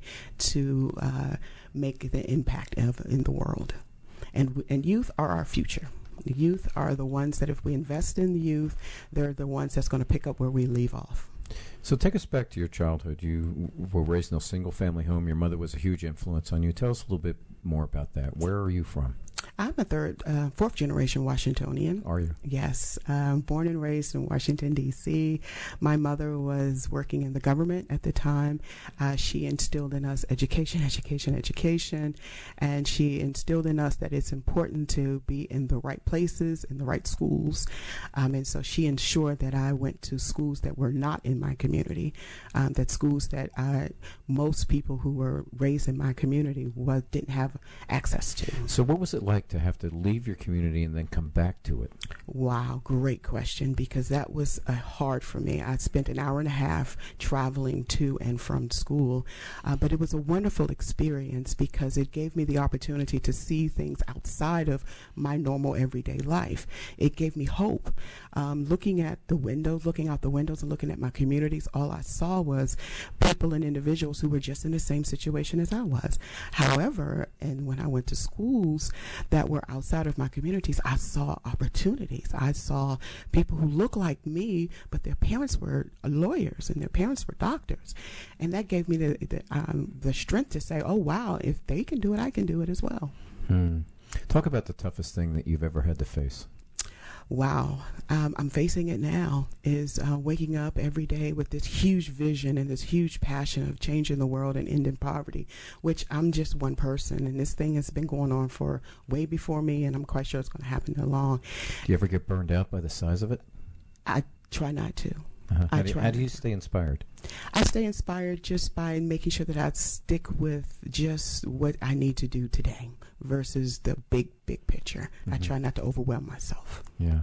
to uh, make the impact of in the world. And, and youth are our future. The youth are the ones that if we invest in the youth, they're the ones that's going to pick up where we leave off. So take us back to your childhood. You were raised in a single-family home. Your mother was a huge influence on you. Tell us a little bit more about that. Where are you from? I'm a third, uh, fourth generation Washingtonian. Are you? Yes. Um, born and raised in Washington, D C My mother was working in the government at the time. Uh, she instilled in us education, education, education. And she instilled in us that it's important to be in the right places, in the right schools. Um, and so she ensured that I went to schools that were not in my community, um, that schools that I, most people who were raised in my community was, didn't have access to. So what was it like to have to leave your community and then come back to it? Wow, great question, because that was uh, hard for me. I spent an hour and a half traveling to and from school, uh, but it was a wonderful experience because it gave me the opportunity to see things outside of my normal everyday life. It gave me hope. Um, looking at the windows, looking out the windows and looking at my communities, all I saw was people and individuals who were just in the same situation as I was. However, and when I went to schools that were outside of my communities, I saw opportunities. I saw people who looked like me, but their parents were lawyers and their parents were doctors. And that gave me the the, um, the strength to say, oh, wow, if they can do it, I can do it as well. Hmm. Talk about the toughest thing that you've ever had to face. Wow. Um, I'm facing it now, is uh, waking up every day with this huge vision and this huge passion of changing the world and ending poverty, which I'm just one person, and this thing has been going on for way before me, and I'm quite sure it's going to happen along. Do you ever get burned out by the size of it? I try not to. Uh-huh. I How, do you, try how do you not to. stay inspired? I stay inspired just by making sure that I stick with just what I need to do today versus the big, big picture. Mm-hmm. I try not to overwhelm myself. Yeah.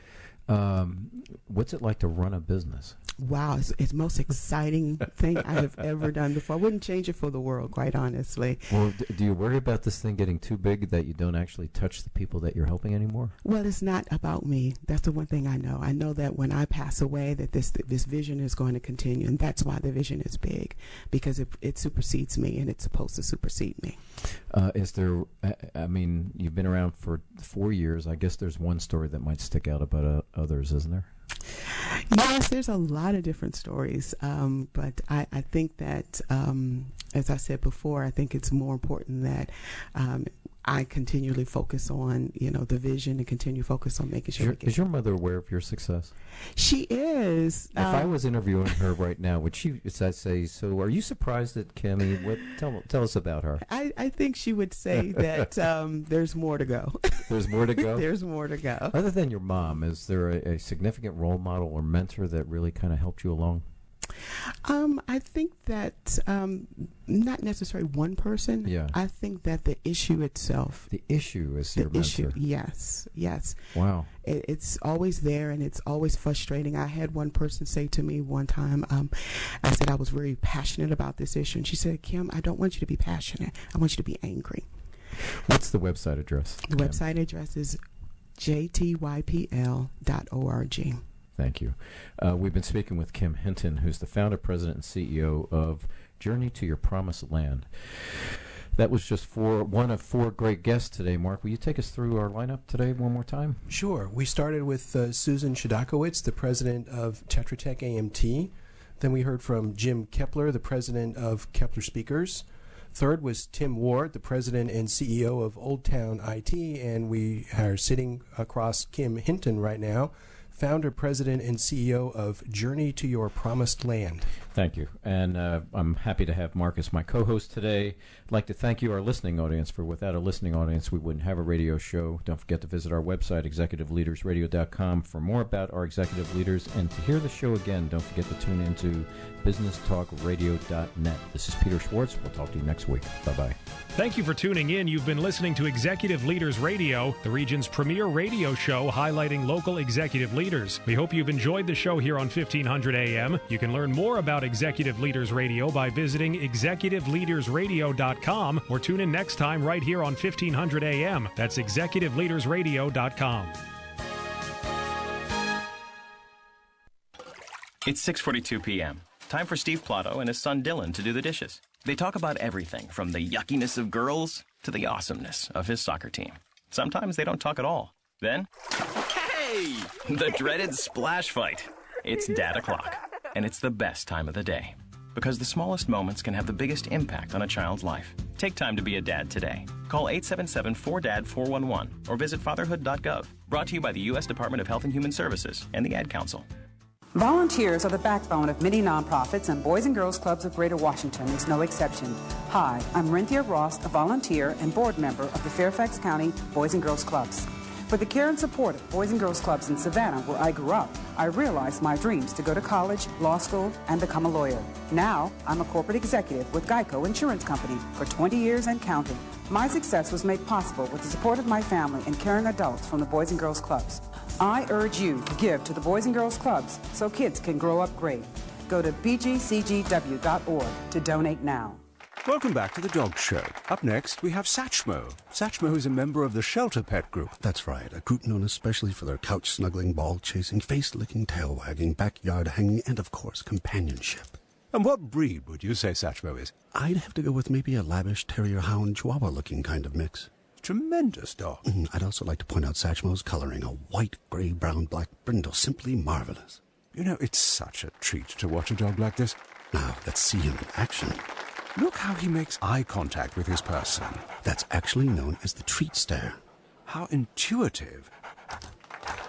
Um, what's it like to run a business? Wow, it's, it's the most exciting thing I have ever done before. I wouldn't change it for the world, quite honestly. Well, d- do you worry about this thing getting too big that you don't actually touch the people that you're helping anymore? Well, it's not about me. That's the one thing I know. I know that when I pass away, that this this vision is going to continue, and that's why the vision is big, because it, it supersedes me, and it's supposed to supersede me. Uh, is there, I, I mean, you've been around for four years. I guess there's one story that might stick out about uh, others, isn't there? Yes, there's a lot of different stories, um, but I, I think that, um, as I said before, I think it's more important that um, I continually focus on, you know, the vision and continue focus on making Is sure. your, we get is your mother aware of your success? She is. If I um, was interviewing her right now, would she I'd say, so are you surprised at Kimmy? What, tell, tell us about her. I, I think she would say that um, there's more to go. There's more to go? There's more to go. Other than your mom, is there a, a significant role model or mentor that really kind of helped you along? Um, I think that um, not necessarily one person. Yeah. I think that the issue itself. The issue is the your mentor. issue. Yes, yes. Wow. It, it's always there, and it's always frustrating. I had one person say to me one time, um, I said I was very passionate about this issue, and she said, "Kim, I don't want you to be passionate. I want you to be angry." What's the website address? The Kim? website address is j t y p l dot org. Thank you. Uh, we've been speaking with Kim Hinton, who's the founder, president, and C E O of Journey to Your Promised Land. That was just four, one of four great guests today. Mark, will you take us through our lineup today one more time? Sure. We started with uh, Susan Chodakowicz, the president of Tetra Tech A M T. Then we heard from Jim Kepler, the president of Kepler Speakers. Third was Tim Ward, the president and C E O of Old Town I T. And we are sitting across Kim Hinton right now, founder, president, and C E O of Journey to Your Promised Land. Thank you. And uh, I'm happy to have Mark as my co-host today. I'd like to thank you, our listening audience, for without a listening audience, we wouldn't have a radio show. Don't forget to visit our website, executive leaders radio dot com, for more about our executive leaders. And to hear the show again, don't forget to tune into business talk radio dot net. This is Peter Schwartz. We'll talk to you next week. Bye-bye. Thank you for tuning in. You've been listening to Executive Leaders Radio, the region's premier radio show highlighting local executive leaders. We hope you've enjoyed the show here on fifteen hundred A M. You can learn more about Executive Leaders Radio by visiting executive leaders radio dot com or tune in next time right here on fifteen hundred A M. That's executive leaders radio dot com. It's six forty-two p.m. Time for Steve Plotto and his son Dylan to do the dishes. They talk about everything from the yuckiness of girls to the awesomeness of his soccer team. Sometimes they don't talk at all. Then, hey! The dreaded splash fight. It's Dad o'clock, and it's the best time of the day. Because the smallest moments can have the biggest impact on a child's life. Take time to be a dad today. Call eight seven seven four D A D four one one or visit fatherhood dot gov. Brought to you by the U S Department of Health and Human Services and the Ad Council. Volunteers are the backbone of many nonprofits, and Boys and Girls Clubs of Greater Washington is no exception. Hi, I'm Renthia Ross, a volunteer and board member of the Fairfax County Boys and Girls Clubs. With the care and support of Boys and Girls Clubs in Savannah, where I grew up, I realized my dreams to go to college, law school, and become a lawyer. Now, I'm a corporate executive with Geico Insurance Company for twenty years and counting. My success was made possible with the support of my family and caring adults from the Boys and Girls Clubs. I urge you to give to the Boys and Girls Clubs so kids can grow up great. Go to b g c g w dot org to donate now. Welcome back to the Dog Show. Up next, we have Satchmo. Satchmo is a member of the Shelter Pet Group. That's right, a group known especially for their couch-snuggling, ball-chasing, face-licking, tail-wagging, backyard-hanging, and, of course, companionship. And what breed would you say Satchmo is? I'd have to go with maybe a lavish terrier-hound chihuahua-looking kind of mix. Tremendous dog. Mm, I'd also like to point out Satchmo's coloring, a white, gray, brown, black brindle, simply marvelous. You know, it's such a treat to watch a dog like this. Now, let's see him in action. Look how he makes eye contact with his person. That's actually known as the treat stare. How intuitive.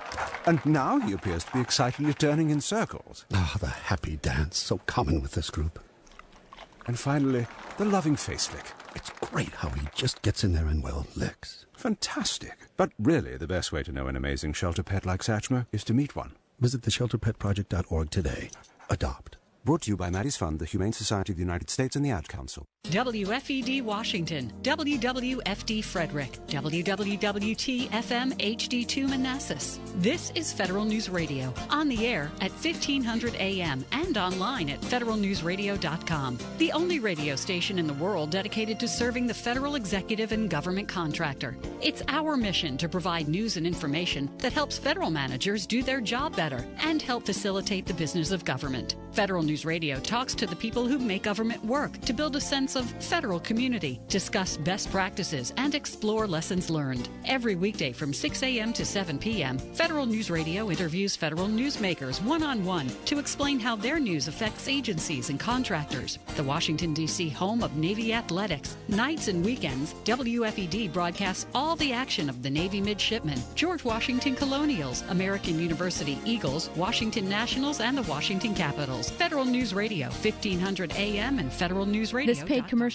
And now he appears to be excitedly turning in circles. Ah, the happy dance, so common with this group. And finally, the loving face lick. It's great how he just gets in there and, well, licks. Fantastic. But really, the best way to know an amazing shelter pet like Satchmo is to meet one. Visit the shelter pet project dot org today. Adopt. Brought to you by Maddie's Fund, the Humane Society of the United States, and the Ad Council. W F E D Washington, W W F D Frederick, W W W T F M H D two Manassas. This is Federal News Radio, on the air at fifteen hundred A M and online at federal news radio dot com. The only radio station in the world dedicated to serving the federal executive and government contractor. It's our mission to provide news and information that helps federal managers do their job better and help facilitate the business of government. Federal News Radio talks to the people who make government work to build a sense of federal community, discuss best practices, and explore lessons learned. Every weekday from six A M to seven P M, Federal News Radio interviews federal newsmakers one-on-one to explain how their news affects agencies and contractors. The Washington, D C home of Navy athletics. Nights and weekends, W F E D broadcasts all the action of the Navy midshipmen, George Washington Colonials, American University Eagles, Washington Nationals, and the Washington Capitals. Federal News Radio, fifteen hundred A M and Federal News Radio. This paid commercial